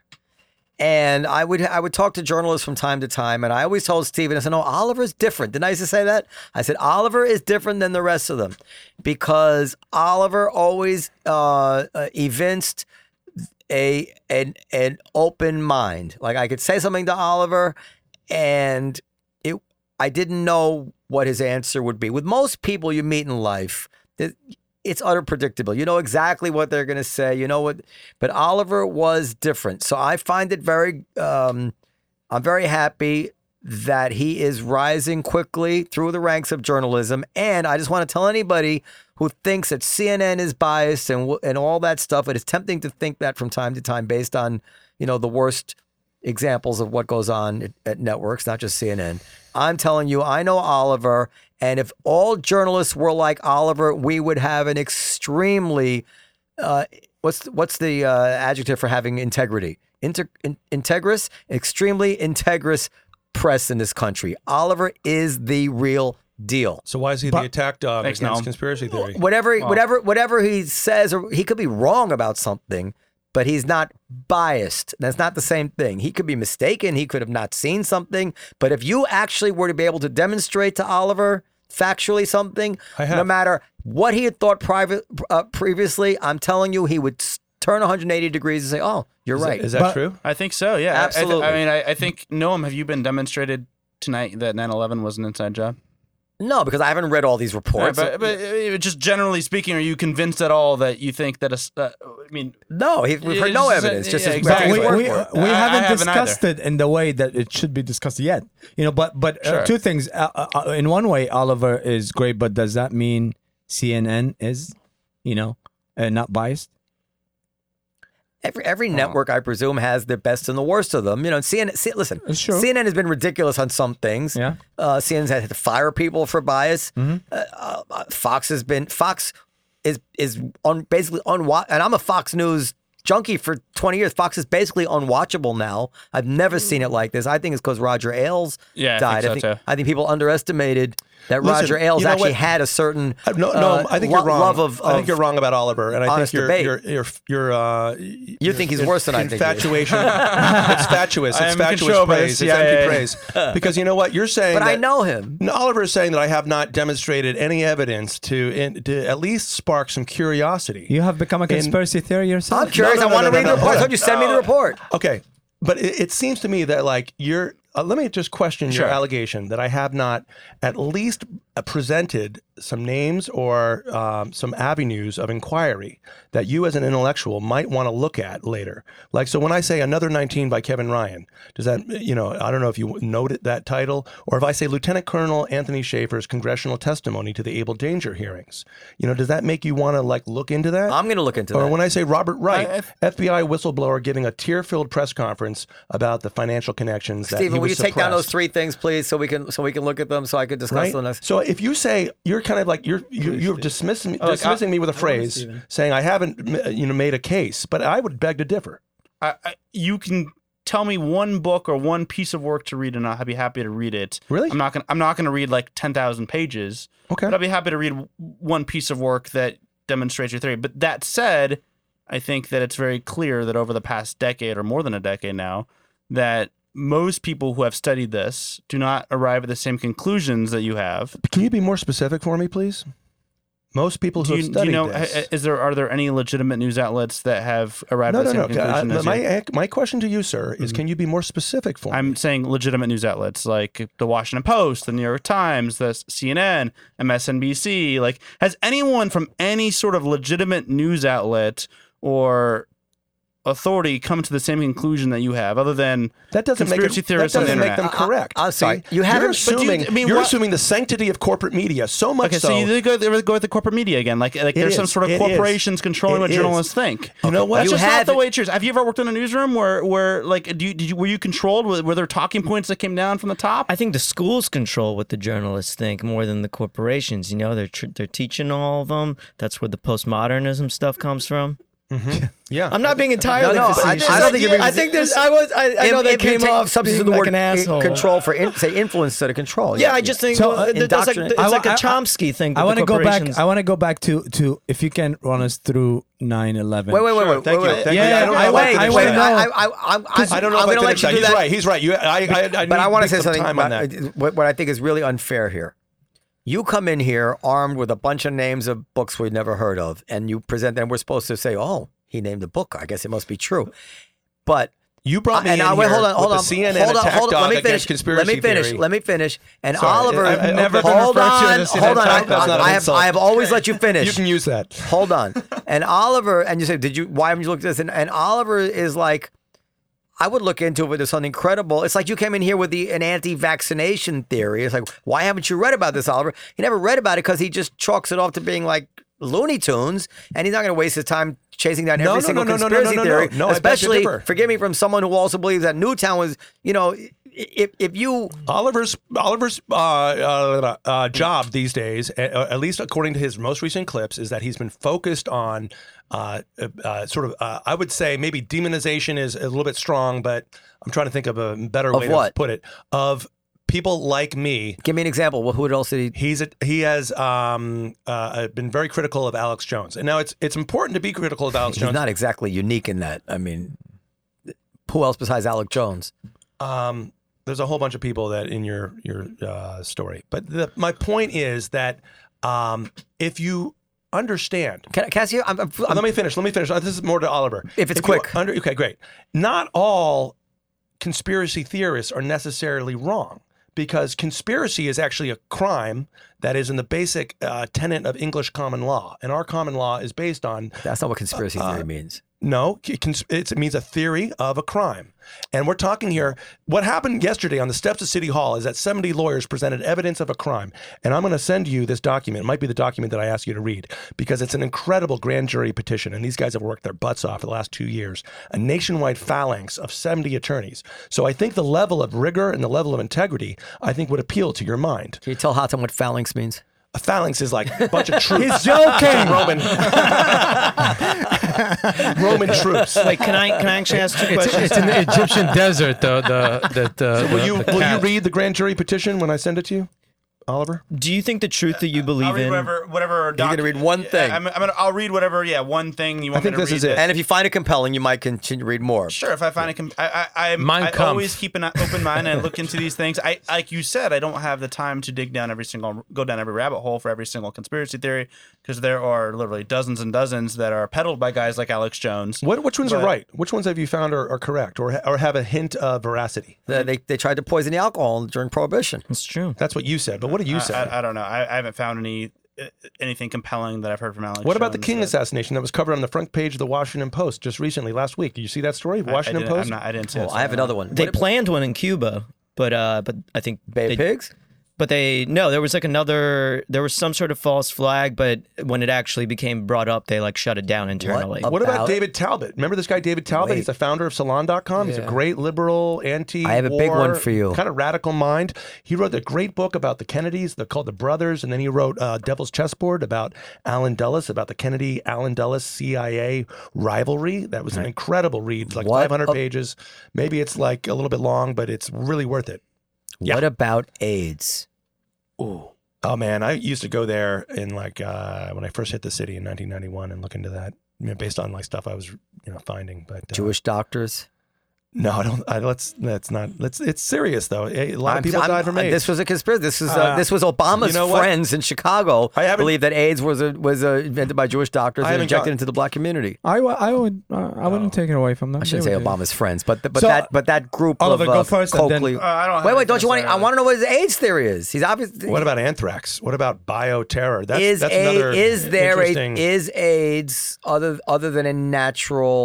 And I would I would talk to journalists from time to time, and I always told Steven, I said, no, Oliver's different. Didn't I used to say that? I said, Oliver is different than the rest of them because Oliver always uh, uh, evinced a an an open mind. Like I could say something to Oliver, and it I didn't know what his answer would be. With most people you meet in life, it- it's utter predictable. You know exactly what they're going to say. You know what, but Oliver was different. So I find it very. Um, I'm very happy that he is rising quickly through the ranks of journalism. And I just want to tell anybody who thinks that C N N is biased and w- and all that stuff. It is tempting to think that from time to time, based on you know the worst examples of what goes on at, at networks, not just C N N. I'm telling you, I know Oliver, and if all journalists were like Oliver, we would have an extremely uh, what's what's the uh, adjective for having integrity? Inter- in- integrous, extremely integrous press in this country. Oliver is the real deal. so why is he But- the attack dog Thanks, against Noam. conspiracy theory? Whatever, whatever, whatever he says, or he could be wrong about something, but he's not biased. That's not the same thing. He could be mistaken. He could have not seen something. But if you actually were to be able to demonstrate to Oliver factually something, I have. no matter what he had thought private uh, previously, I'm telling you, he would s- turn one hundred eighty degrees and say, "Oh, you're Is that- right." Is that But- true? I think so. Yeah, I- I th- Absolutely. I, mean, I, I think Noam, have you been demonstrated tonight that nine eleven was an inside job? No, because I haven't read all these Right, reports. but, but uh, just generally speaking, are you convinced at all that you think that a? s- Uh, I mean, no, he, we've heard It's no just- evidence. Just yeah, his exactly. we, word we, for it. we I- I haven't haven't discussed it in the way that it should be discussed yet. You know, but but uh, Sure. two things. Uh, uh, in one way, Oliver is great, but does that mean C N N is, you know, uh, not biased? Every every network, I presume, has the best and the worst of them. You know, C N N. C, listen, It's true. C N N has been ridiculous on some things. Yeah. Uh, C N N's had to fire people for bias. Uh, uh, Fox has been Fox is is on basically unwatch. And I'm a Fox News junkie for twenty years. Fox is basically unwatchable now. I've never seen it like this. I think it's because Roger Ailes Yeah, I think died. so, I think too. I think people underestimated that Listen, Roger Ailes you know actually what? had a certain Uh, no, no, uh, I think lo- you're wrong. love of, I think of- you're wrong about Oliver, and I think honest you're, debate. you're you're you're uh, You think he's worse than I think he is. infatuation. It's fatuous. I It's am fatuous controlled by praise. this It's C I A. empty praise. Because you know what you're saying. But I that- know him. No, Oliver is saying that I have not demonstrated any evidence to in, to at least spark some curiosity. You have become a conspiracy theory yourself. I'm curious. no, I no, want no, to no, read no, the report. hold I on. told you send me the report. Okay, but it, it seems to me that like you're. Uh, let me just question Sure. your allegation that I have not at least uh, presented some names or um, some avenues of inquiry that you as an intellectual might want to look at later. Like, so when I say Another nineteen by Kevin Ryan, does that, you know, I don't know if you noted that title, or if I say Lieutenant Colonel Anthony Schaefer's congressional testimony to the Able Danger hearings, you know, does that make you want to like look into that? I'm going to look into Or that. when I say Robert Wright, I- I- F B I whistleblower giving a tear-filled press conference about the financial connections that Stephen, he will was you take down those suppressed. three things, please, so we can so we can look at them, so I could discuss Right? them next. So if you say you're kind of like you're you're, you're dismissing me, look, dismissing I- me with a phrase saying I haven't m- you know made a case, but I would beg to differ. I, I, you can tell me one book or one piece of work to read, and I'll be happy to read it. Really? I'm not gonna. I'm not gonna read like ten thousand pages. Okay. But I'll be happy to read w- one piece of work that demonstrates your theory. But that said, I think that it's very clear that over the past decade or more than a decade now, that most people who have studied this do not arrive at the same conclusions that you have. Can you be more specific for me, please? Most people Do who you, have do you studied know? this. Is there are there any legitimate news outlets that have arrived no, at no, the no. same conclusion Uh, as my you? my question to you, sir, is can you be more specific for me? I'm saying legitimate news outlets like the Washington Post, the New York Times, the C N N, M S N B C. Like, has anyone from any sort of legitimate news outlet or authority come to the same conclusion that you have, other than That doesn't make conspiracy them, that theorists on the doesn't make internet? them correct. Uh, uh, so See? you haven't- You're but do you- assuming, I mean, you're what- assuming the sanctity of corporate media so much Okay, so, so. you go, they go with the corporate media again. Like, like there's some is. sort of It corporations is. controlling It what is. journalists think. You know what? That's You just not have the it- way it is. Have you ever worked in a newsroom where, where like, do you, did you, were you controlled? Were, were there talking points that came down from the top? I think the schools control what the journalists think more than the corporations. You know, they're tr- they're teaching all of them. That's where the postmodernism stuff comes from. yeah. I'm not being entirely No, no, I- facetious. I don't think you're being I think there's. I was. I, I know If- they if you came take off substance of being the like word an asshole. control for in, say influence instead of control. Yeah, I just think So, well, uh, it- it's like a, indoctrinate. it's I- like a I- I- Chomsky thing. I want to go back. I want to go back to to if you can run us through nine eleven. Wait, wait, wait, Sure, wait, thank wait, you. wait. Thank Yeah, you. yeah, I don't know I if wait, I Wait, finished wait, wanna that. know. I, I, I, I, I don't know I'm if I gonna let finished you that. do He's that. right. He's right. You, I, I, I But I want to say some something time on about- that. what, what I think is really unfair here. You come in here armed with a bunch of names of books we've never heard of, and you present them. We're supposed to say, "Oh, he named a book. I guess it must be true." But You brought me and in I, wait, here hold on, hold with on, the C N N hold on, attack hold on. dog Let me against finish. conspiracy Let me finish. theory. Let me finish. And Sorry, Oliver, I- I've never been hold referred to on, as a hold on. I, attack dog. That's not an I have, insult. I have always let you finish. You can use that. Hold on. And Oliver, and you say, did you, why haven't you looked at this? And, and Oliver is like, I would look into it, but there's something credible. It's like you came in here with the an anti-vaccination theory. It's like, why haven't you read about this, Oliver? He never read about it because he just chalks it off to being like Looney Tunes, and he's not going to waste his time chasing down No, every no, single no, no, no, conspiracy no, no, theory. no. No, I beg to Especially, differ. forgive me, from someone who also believes that Newtown was, you know, if if you Oliver's Oliver's uh, uh, uh, job these days, uh, at least according to his most recent clips, is that he's been focused on uh, uh, sort of. Uh, I would say maybe demonization is a little bit strong, but I'm trying to think of a better Of way what? to put it. Of people like me. give me an example. Well, who else did he? He's a, he has um, uh, been very critical of Alex Jones, and now it's it's important to be critical of Alex He's Jones. not exactly unique in that. I mean, who else besides Alec Jones? Um, there's a whole bunch of people that in your your uh, story, but the, my point is that um, if you understand. Can, can I ask you? I'm, I'm, Uh, let me finish. Let me finish. Uh, This is more to Oliver. If it's you quick. Under, okay, great. Not all conspiracy theorists are necessarily wrong, because conspiracy is actually a crime that is in the basic uh, tenet of English common law. And our common law is based on, That's not what conspiracy Uh, theory means. no, it cons- it's- it means a theory of a crime. And we're talking here, what happened yesterday on the steps of City Hall is that seventy lawyers presented evidence of a crime. And I'm going to send you this document. It might be the document that I asked you to read, because it's an incredible grand jury petition. And these guys have worked their butts off for the last two years, a nationwide phalanx of seventy attorneys. So I think the level of rigor and the level of integrity, I think, would appeal to your mind. Can you tell Hatem what phalanx means? A phalanx is like a bunch of troops. He's joking. Roman, Roman troops. Wait, can I can I actually ask two It's, questions? it's in the Egyptian desert. The the the. the Will the- you the will you cat. read the grand jury petition when I send it to you, Oliver? Do you think the truth that you I'll believe read in? whatever, whatever. You're gonna read one thing. I'm, I'm gonna, I'll read whatever. Yeah, one thing you want I think me to this read. is it. that- And if you find it compelling, you might continue to read more. Sure, if I find it, com- I, I, I, Mein I Kampf. always keep an open mind and look into these things. I, like you said, I don't have the time to dig down every single, go down every rabbit hole for every single conspiracy theory, because there are literally dozens and dozens that are peddled by guys like Alex Jones. What which ones are But- right? Which ones have you found are, are correct, or or have a hint of veracity? They, they, they tried to poison the alcohol during Prohibition. It's true. That's what you said. But what do you say? I, I, I don't know. I, I haven't found any uh, anything compelling that I've heard from Alex. what about the Jones King that- assassination that was covered on the front page of the Washington Post just recently, last week? Did you see that story? I- I Washington didn't- Post. I'm not, I didn't see Oh, it. I have another one. They What- planned one in Cuba, but uh, but I think Bay they, of Pigs? But they no, there was like another. There was some sort of false flag, but when it actually became brought up, they like shut it down internally. What? What about About- David Talbot? Remember this guy, David Talbot? Wait. He's the founder of Salon dot com. He's a Yeah. great liberal, anti-war, I have a big one for you. kind of radical mind. He wrote a great book about the Kennedys. They're called The Brothers. And then he wrote uh, Devil's Chessboard about Allen Dulles, about the Kennedy-Allen Dulles C I A rivalry. That was an incredible read. It's like What five hundred a- pages. Maybe it's like a little bit long, but it's really worth it. Yeah. What about AIDS? Ooh. Oh man, I used to go there in like uh, when I first hit the city in nineteen ninety-one and look into that, you know, based on like stuff I was, you know, finding. But uh, Jewish doctors? no, I don't. I, let's. That's not. Let's. It's serious though. A lot of I'm- people I'm- died from AIDS. This was a conspiracy. This is uh, Uh, this was Obama's you know what? friends in Chicago I haven't- believed that AIDS was a, was uh invented by Jewish doctors I and haven't injected got- into the black community. I, wa- I would uh, I wouldn't take it away from them. I shouldn't They say would do it. Obama's friends, but but So, that but that group Oliver, of uh, go first and then- Coakley. Uh, I don't have wait, wait, anything don't you to want? say I about want to know what his AIDS theory is. He's obviously What about anthrax? What about bioterror? That's is that's a, another is there a interesting. is AIDS other other than a natural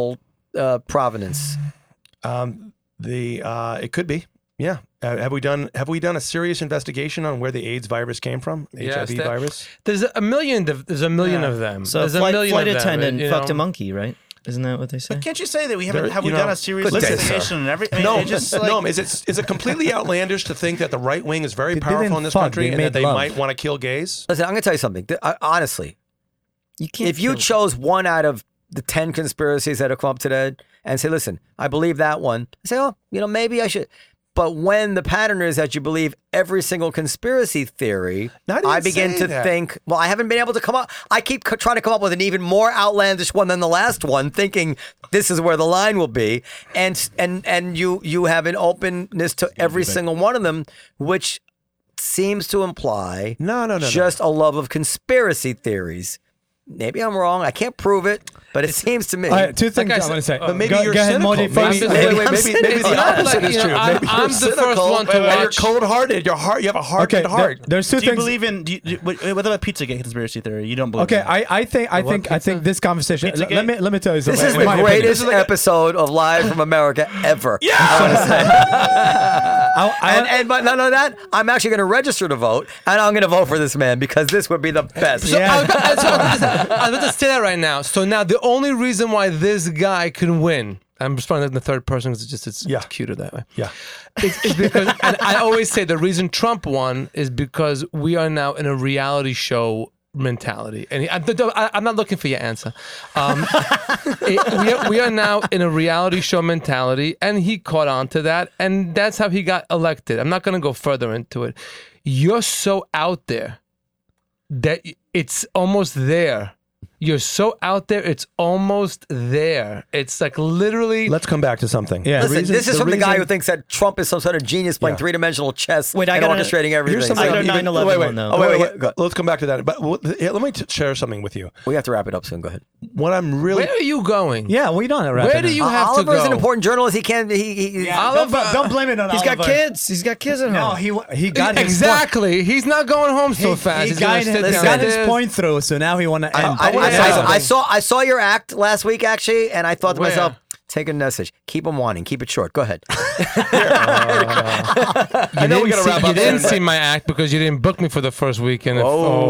uh, provenance? Um, the uh, it could be. Yeah. Uh, have we done Have we done a serious investigation on where the AIDS virus came from? Yes, H I V that- virus. There's a million. Of, there's a million of them. So there's a flight, million flight of them, attendant you fucked know? a monkey, right? Isn't that what they say? But can't you say that we haven't? There- Have we you done know- a serious Good day, investigation and everything? No, It's just like, no. Is it is it completely outlandish to think that the right wing is very They powerful didn't in this fuck, country they and made that they love. might want to kill gays? Listen, I'm going to tell you something. Th- I- honestly, You can't. if you kill- chose one out of the ten conspiracies that have come up today and say, listen, I believe that one, I say, oh, you know, maybe I should. But when the pattern is that you believe every single conspiracy theory, No, I didn't I begin say to that. think, well, I haven't been able to come up. I keep c- trying to come up with an even more outlandish one than the last one, thinking this is where the line will be. And and and you you have an openness to every single one of them, which seems to imply No, no, no, no. just a love of conspiracy theories. Maybe I'm wrong. I can't prove it, but it seems to me. All right, two things I I, said- want to say. But maybe go, you're go ahead, cynical. Modi. Maybe- First, maybe- maybe maybe- I'm maybe cynical. the Not opposite like, is you know, true. I'm- Maybe I'm you're the first cynical, one to and You're watch- cold-hearted. Your heart. You have a hardened okay, heart. there- there's two do you things. believe in? Do you, do, what what about Pizzagate conspiracy theory? You don't believe? Okay, in it? I, I think I What think I pizza? think this conversation. Pizzagate? Let me let me tell you This something. is My the opinion. greatest episode of Live from America ever. Yeah. I, I, And, and but none of that, I'm actually going to register to vote, and I'm going to vote for this man because this would be the best. So I, was about, I, was about to, I was about to say that right now. So now the only reason why this guy can win, I'm responding in the third person because it's just it's, Yeah. it's cuter that way. Yeah. It's, it's because, and I always say the reason Trump won is because we are now in a reality show mentality. And he, I, I, I'm not looking for your answer. Um, it, we, are, we are now in a reality show mentality, and he caught on to that, and that's how he got elected. I'm not going to go further into it. You're so out there that it's almost there. You're so out there, it's almost there. It's like literally. Let's come back to something. Yeah. Listen, reason- this is the from the guy reason- who thinks that Trump is some sort of genius playing Yeah. three-dimensional chess Wait, I and gotta- orchestrating everything. Here's something. I got a even- nine eleven wait, wait, one, though. Oh, wait, Wait, wait, wait, go. Let's come back to that. But well, here, let me t- share something with you. We have to wrap it up soon. Go ahead. What I'm really Where are you going? yeah, we don't wrap Where it do up. you Uh, have Oliver to is go? an important journalist. He can't. He, he, Yeah, Oliver- don't, don't blame it on He's got Oliver. kids. He's got kids at home. No, he he got his Exactly. He's not going home so point. fast. He, He's he got, gonna sit his, down got his there. point through, so now he want to end. I, I, wanna I- say I- something. I saw I saw your act last week actually, and I thought to Where? myself, take a message. Keep them wanting. Keep it short. Go ahead. I know we didn't got to see, wrap you up. didn't soon, see my act because you didn't book me for the first weekend.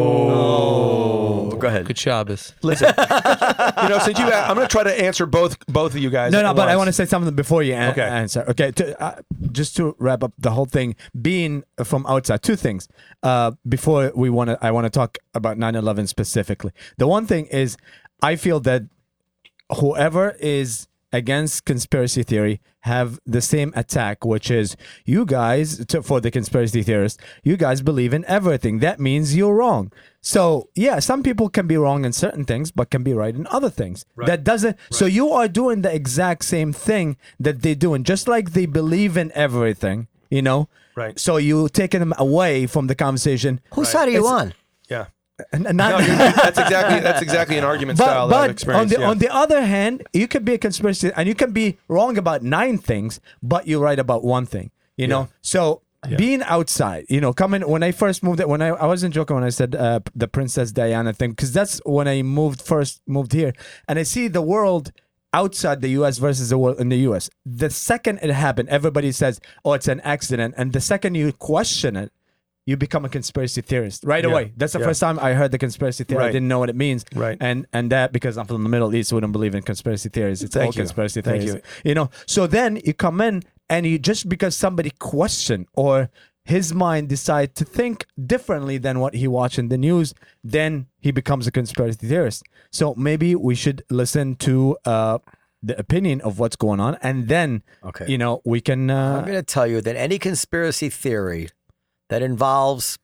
Oh. Go ahead. Good Shabbos. Listen, you know, since you, I'm going to try to answer both both of you guys. No, no, at but I once. want to say something before you an- Okay. answer. Okay, to, uh, just to wrap up the whole thing, being from outside, two things. Uh, before we want to, I want to talk about nine eleven specifically. The one thing is, I feel that whoever is against conspiracy theory have the same attack, which is you guys, to, for the conspiracy theorists, you guys believe in everything. That means you're wrong. So yeah, some people can be wrong in certain things, but can be right in other things. That doesn't. So you are doing the exact same thing that they're doing, just like they believe in everything. You know. Right. So you taking them away from the conversation. Whose side are you It's- on? Yeah. And, and No, not, you- you- that's exactly that's exactly an argument style but that I've but on experienced. the yeah. on the other hand, you could be a conspiracy and you can be wrong about nine things, but you're right about one thing. You know, so being outside, you know, coming when I first moved it, when I I wasn't joking when I said uh, the Princess Diana thing, because that's when I moved first moved here, and I see the world outside the U S versus the world in the U S. The second it happened, everybody says, "Oh, it's an accident," and the second you question it, you become a conspiracy theorist right Yeah. away. That's the Yeah. first time I heard the conspiracy theory. I Right. didn't know what it means. Right. And and that because I'm from the Middle East, wouldn't believe in conspiracy theories. It's Thank all you. conspiracy Thank theories. you. You know. So then you come in and you just because somebody question or his mind decide to think differently than what he watched in the news, then he becomes a conspiracy theorist. So maybe we should listen to uh, the opinion of what's going on, and then Okay. you know we can. I'm Uh, going to tell you that any conspiracy theory that involves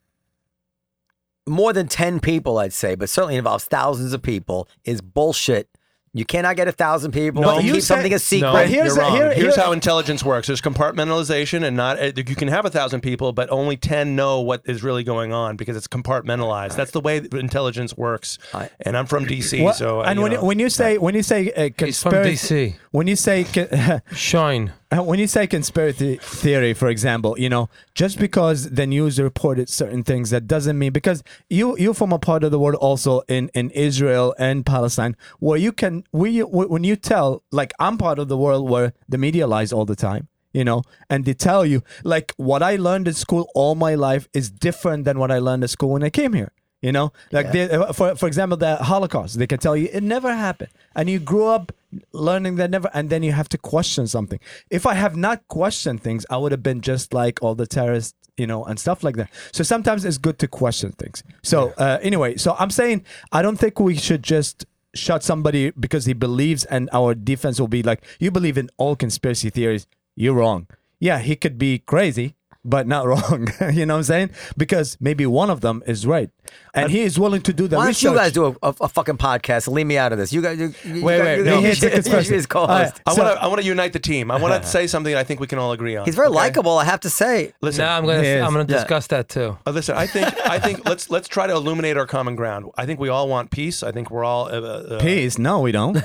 more than ten people, I'd say, but certainly involves thousands of people, is bullshit. You cannot get a thousand people No, and you keep say- something a secret. No, here's you're the- wrong. here- Here's here- how intelligence works. There's compartmentalization, and not uh, you can have a thousand people, but only ten know what is really going on because it's compartmentalized. That's the way that intelligence works. I- and I'm from D C, what- so uh, and you when know. you, when you say when you say uh, He's from conspiracy, D C. when you say. Con- Shine. Uh, when you say conspiracy theory, for example, you know, just because the news reported certain things, that doesn't mean, because you you from a part of the world also in, in Israel and Palestine where you can, where you, when you tell, like I'm part of the world where the media lies all the time, you know, and they tell you like what I learned in school all my life is different than what I learned at school when I came here. You know, like they, for for example, the Holocaust, they can tell you it never happened, and you grew up learning that never, and then you have to question something. If I have not questioned things, I would have been just like all the terrorists, you know, and stuff like that. So sometimes it's good to question things. So uh, anyway, so I'm saying I don't think we should just shut somebody because he believes, and our defense will be like, you believe in all conspiracy theories, you're wrong. Yeah, he could be crazy, but not wrong. You know what I'm saying? Because maybe one of them is right. And he is willing to do the Why don't research. you guys do a, a, a fucking podcast and leave me out of this? You guys, you, you Wait, guys, wait, you, no, you, here's you, the you, conspiracy. you, his co-host. All right. I So- want to I want to unite the team. I want to say something I think we can all agree on. He's very okay? likable, I have to say. Listen, No, I'm gonna He is. I'm gonna Yeah. discuss that too. Uh, listen, I think I think let's let's try to illuminate our common ground. I think we all want peace. I think we're all uh, uh, Peace? No, we don't.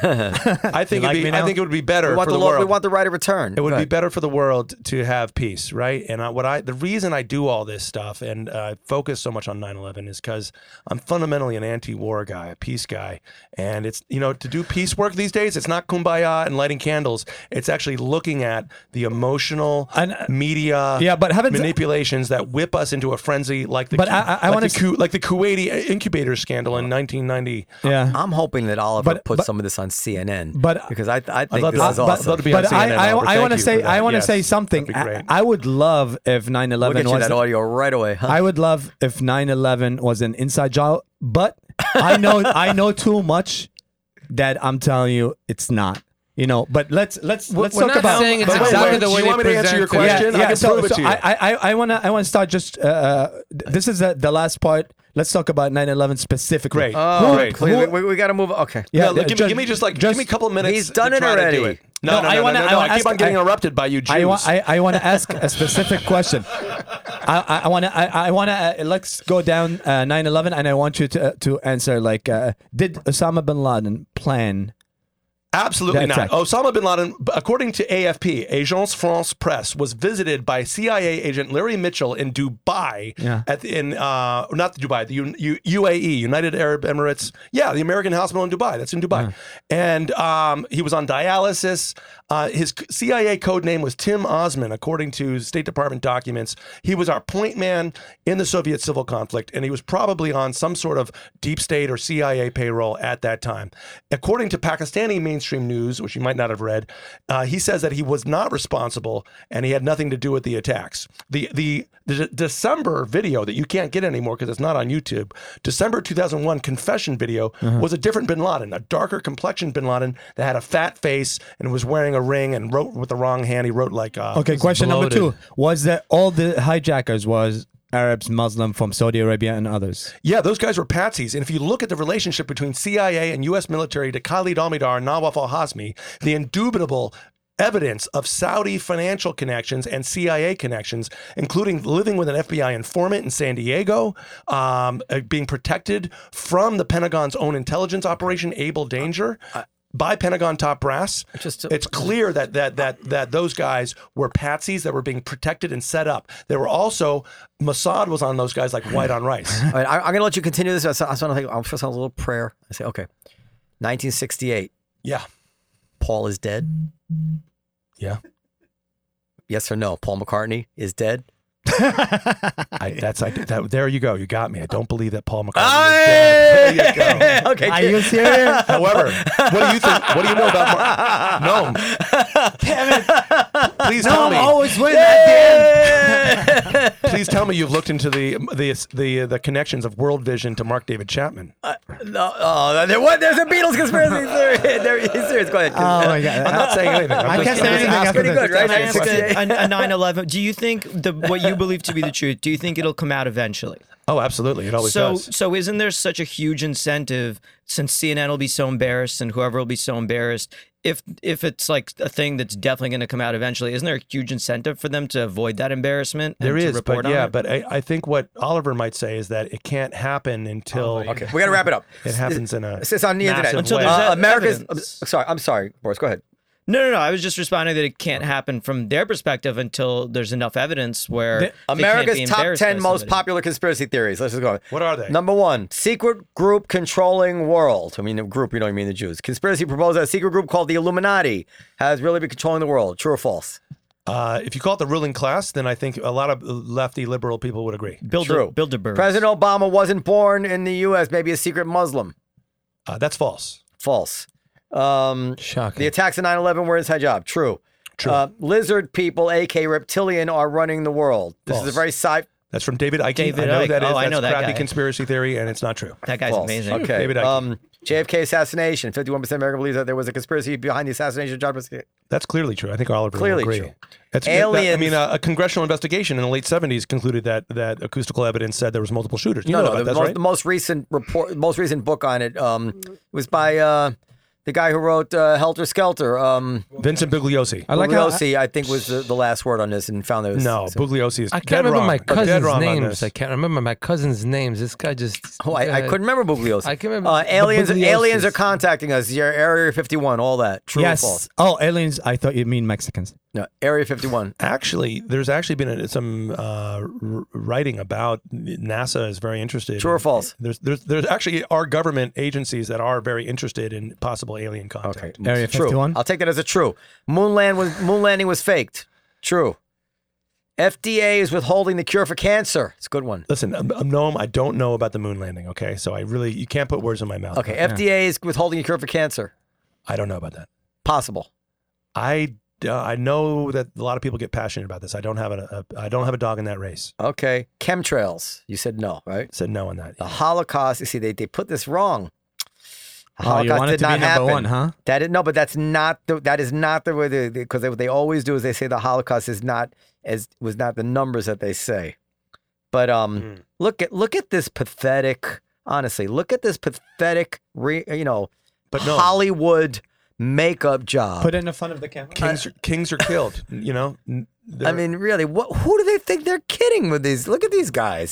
I think like it'd me be, I now? think it would be better We want, for the, the lo- world. we want the right of return. It would Go be ahead. better for the world to have peace, right? And I, what I, the reason I do all this stuff and uh, focus so much on nine eleven is because I'm fundamentally an anti-war guy, a peace guy, and it's you know to do peace work these days, it's not kumbaya and lighting candles. It's actually looking at the emotional And, uh, media, yeah, but haven't- manipulations that whip us into a frenzy, like the But Ku- I- I- I like wanna the Ku- like the Kuwaiti incubator scandal in nineteen ninety. Yeah. I'm hoping that Oliver But- puts but- some of this on C N N. but- because I, I think love this to- is I'd love awesome. to be on But C N N, I, I, Oliver. I Thank want to you say, for that. I want to Yes, say something. that'd be I, great. I would love if nine We'll eleven get you was. that audio right away. Huh? I would love if nine eleven was an inside job, but I know I know too much that I'm telling you it's not. You know, but let's let's let's We're talk not about. saying it's But wait, exactly wait, the do way you they want me to answer your present it. question? I can so, prove it so to you. I I I want to I want to start just. Uh, uh, this is the, the last part. Let's talk about nine eleven specifically. Great. Oh, Great. please, we, we, we got to move. Okay. Yeah, Yeah, uh, give, me, give me just like give me a couple of minutes. He's done to it try to do already. it. No, No, no, no, I no, wanna- no, I no. wanna I keep ask- on getting I- interrupted by you Jews. I want I, I want to ask a specific question. I I- I want to I, I want to uh, let's go down uh, nine eleven and I want you to uh, to answer like uh, did Osama bin Laden plan? Absolutely That's not. it. Osama bin Laden, according to A F P, Agence France Presse, was visited by C I A agent Larry Mitchell in Dubai. Yeah. At the, in uh, not Dubai, the U, U, UAE, United Arab Emirates. Yeah, the American hospital in Dubai. That's in Dubai. And um, he was on dialysis. Uh, his C I A code name was Tim Osman, according to State Department documents. He was our point man in the Soviet civil conflict, and he was probably on some sort of deep state or C I A payroll at that time. According to Pakistani mainstream news, which you might not have read, uh, he says that he was not responsible and he had nothing to do with the attacks. The the, the December video that you can't get anymore because it's not on YouTube, December two thousand one confession video was a different bin Laden, a darker complexion bin Laden that had a fat face and was wearing a ring and wrote with the wrong hand. He wrote like uh, Okay, question number two bloated. was that all the hijackers was Arabs, Muslim from Saudi Arabia and others. Yeah, those guys were patsies. And if you look at the relationship between C I A and U S military to Khalid Al-Mihdhar and Nawaf al-Hazmi, the indubitable evidence of Saudi financial connections and C I A connections, including living with an F B I informant in San Diego, um, uh, being protected from the Pentagon's own intelligence operation, Able Danger. By Pentagon top brass, Just to- it's clear that that that that those guys were patsies that were being protected and set up. They were also Mossad was on those guys like white on rice. All right, I, I'm going to let you continue this. I, I just want to think. I'm first a little prayer. I say, okay, nineteen sixty-eight. Yeah, Paul is dead. yeah. Yes or no? Paul McCartney is dead. I, that's I, that. There you go. You got me. I don't believe that Paul McCartney is dead. There you go. Okay. Are you serious? However, what do you think? What do you know about Mar- No? Damn it! Please tell me. always win at the end. Please tell me you've looked into the the the the connections of World Vision to Mark David Chapman. No, oh, there, what? There's a Beatles conspiracy theory. There, he's serious. Go ahead. Oh my god! I'm not saying anything. I'm I just, can't say I'm just anything asking- after pretty this. good, right? Can I ask sixty-eight. a, a, a nine eleven? Do you think the what you believe to be the truth? Do you think it'll come out eventually? Oh, absolutely. It always So, does. so isn't there such a huge incentive since C N N will be so embarrassed and whoever will be so embarrassed if if it's like a thing that's definitely going to come out eventually? Isn't there a huge incentive for them to avoid that embarrassment? and There to is, report but on yeah, it? but I, I think what Oliver might say is that it can't happen until Okay, we got to wrap it up. it happens in a It's on the internet. massive Until way. there's Uh, e- America's. evidence. I'm sorry. I'm sorry, Boris. Go ahead. No, no, no. I was just responding that it can't happen from their perspective until there's enough evidence where The- they can't be America's top embarrassed ten by most somebody. popular conspiracy theories. Let's just go. What are they? Number one, secret group controlling world. I mean, the group, you know, you mean the Jews. Conspiracy proposed that a secret group called the Illuminati has really been controlling the world. True or false? Uh, if you call it the ruling class, then I think a lot of lefty liberal people would agree. Build True. A, Bilderberg. President Obama wasn't born in the U S, maybe a secret Muslim. Uh, that's false. False. Um, Shocking. the attacks of nine eleven were inside job. True. True. Uh, lizard people, aka reptilian, are running the world. This is False. a very sci. That's from David Icke. David I know Icke. that is. Oh, I that's know that crappy guy. conspiracy theory, and it's not true. That guy's False. amazing. Okay. David Icke. Um, J F K assassination. fifty-one percent of Americans believe that there was a conspiracy behind the assassination of John F. Kennedy. That's clearly true. I think Oliver Clearly will agree. true. That's, Aliens- that- I mean, uh, a congressional investigation in the late seventies concluded that that acoustical evidence said there was multiple shooters. You No, know no. about The that, most, right? the most recent report, most recent book on it, um, was by uh, the guy who wrote uh, Helter Skelter. Um, Vincent Bugliosi. I like how Bugliosi, I think, was the, the last word on this, and found that it was No, so- Bugliosi is I dead can't remember wrong. my Dead cousin's wrong on names. this. I can't remember my cousin's names. This guy just. Oh, I, I uh, couldn't remember Bugliosi. I can remember Uh, the aliens, Bugliosis. aliens are contacting us. Your Area fifty-one, all that. True or yes. false? Oh, aliens. I thought you mean Mexicans. No, Area fifty-one. Actually, there's actually been a, some uh, r- writing about NASA is very interested. True or in- false? There's, there's there's actually are government agencies that are very interested in possible alien contact. Okay, Area true. fifty-one? I'll take that as a true. Moon land was moon landing was faked. True. F D A is withholding the cure for cancer. It's a good one. Listen, um, um, Noam, I don't know about the moon landing. Okay, so I really you can't put words in my mouth. Okay, F D A is withholding a cure for cancer. I don't know about that. Possible. I uh, I know that a lot of people get passionate about this. I don't have a, a I don't have a dog in that race. Okay. Chemtrails. You said no, right? Said no on that. The Holocaust. You see, they, they put this wrong. The Oh, you Holocaust want it did to be not number happen. one, huh? That is, no, but that's not the that is not the way they because they, what they always do is they say the Holocaust is not as was not the numbers that they say. But um, Mm. look at look at this pathetic. Honestly, look at this pathetic. Re, you know, But no. Hollywood makeup job. Put it in the front of the camera. Kings are, kings are killed. You know. N- I they're- mean, really, what? Who do they think they're kidding with these? Look at these guys.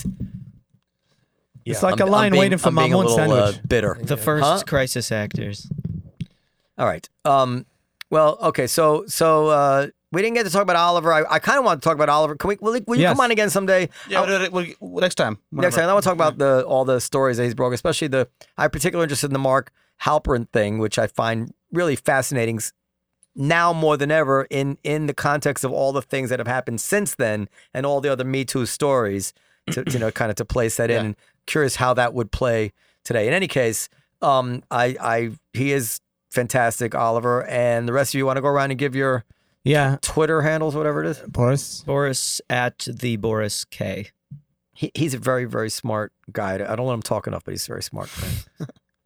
It's yeah. like a I'm- line I'm being- waiting for I'm being a Mamon's little, uh, sandwich. bitter. The first Huh? crisis actors. All right. Um. Well, okay. So, so uh, we didn't get to talk about Oliver. I, I kind of want to talk about Oliver. Can we? Will, he- will you Yes. come on again someday? Yeah, we'll- we'll- we'll- next time. Next time, I want to talk about the all the stories that he's broke, especially the. I'm particularly interested in the Mark Halperin thing, which I find really fascinating s- now more than ever in in the context of all the things that have happened since then and all the other Me Too stories. To you know, kind of to place that in. Yeah. And curious how that would play today. In any case, um, I I he is fantastic, Oliver, and the rest of you want to go around and give your Yeah, Twitter handles, whatever it is. Boris. Boris at the Boris K. He, he's a very very smart guy. I don't let him talk enough, but he's a very smart guy.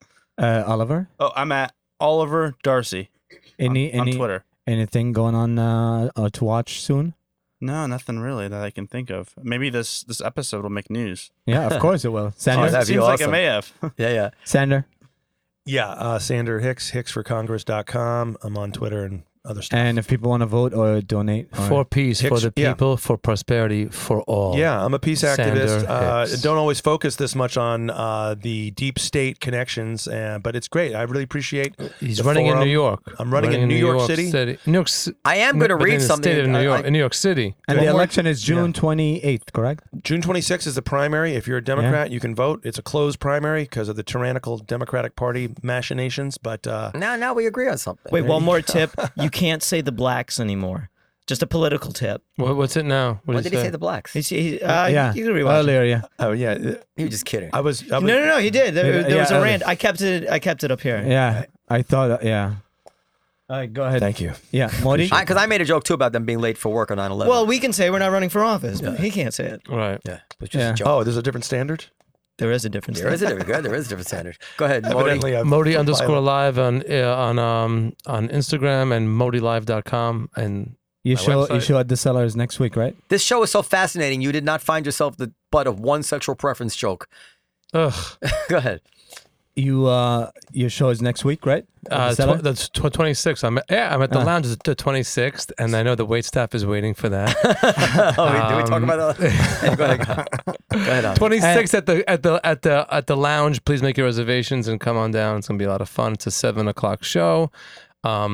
Uh, Oliver. Oh, I'm at Oliver Darcy Any on any Twitter. anything going on uh, uh, to watch soon? No, nothing really that I can think of. Maybe this this episode will make news. Yeah, of course it will. Oh, Sander. that'd be Seems like awesome. it may have. Yeah, yeah. Sander. Yeah, uh, Sander Hicks, hicks for congress dot com. I'm on Twitter and other stuff. And if people want to vote or donate, or, For peace, for Hicks- the yeah. people, for prosperity, for all. Yeah, I'm a peace Sander activist. Uh, Hicks. don't always focus this much on uh, the deep state connections, uh, but it's great. I really appreciate. He's the running in forum. New York. I'm running in New York City. New York City. I am going to But in read the something. State of New I- York, I- in New York City. and the One more- election is June twenty-eighth, correct? June twenty-sixth is the primary. If you're a Democrat, you can vote. It's a closed primary because of the tyrannical Democratic Party machinations. But uh, now, now we agree on something. Wait, one more tip. You can't say the blacks anymore. Just a political tip. What, what's it now? What When did did he say the blacks? He's, he, uh, yeah, You can rewatch it. earlier. Yeah, oh yeah, uh, He was just kidding. I was. I was No, no, no. He did. There, Yeah, there was yeah, a uh, rant. I kept it. I kept it up here. yeah. I thought. Uh, yeah. All right, go ahead. Thank you. Yeah, Modi. Because I, made a joke too about them being late for work on nine eleven. Well, we can say we're not running for office, but he can't say it. Right. yeah, it was just Yeah. a joke. Oh, there's a different standard. There is a difference. There is a different, good, there is a different standard. Go ahead, Modi. Evidently, I've Modi violent. underscore live on uh, on um on Instagram and modi live dot com and You My show you website. show at the Cellars next week, right? This show is so fascinating. You did not find yourself the butt of one sexual preference joke. ugh. Go ahead. You uh, your show is next week, right? At Uh, the Cellar? tw- that's tw- twenty-sixth. I'm at, yeah, I'm at the Ah. lounge the twenty-sixth, and I know the wait staff is waiting for that. oh, wait, did we talk Um, about that? Go ahead. Go ahead. Al. twenty-sixth at the at the at the at the lounge. Please make your reservations and come on down. It's gonna be a lot of fun. It's a seven o'clock show. Um,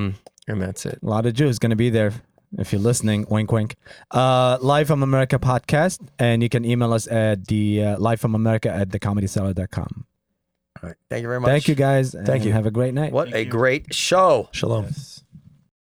And that's it. A lot of Jews going to be there if you're listening. Wink, wink. Uh, Live from America podcast. And you can email us at the uh, Live from America at the comedy cellar dot com. All right. Thank you very much. Thank you guys. Thank and you. Have a great night. What a great show. Shalom. Yes.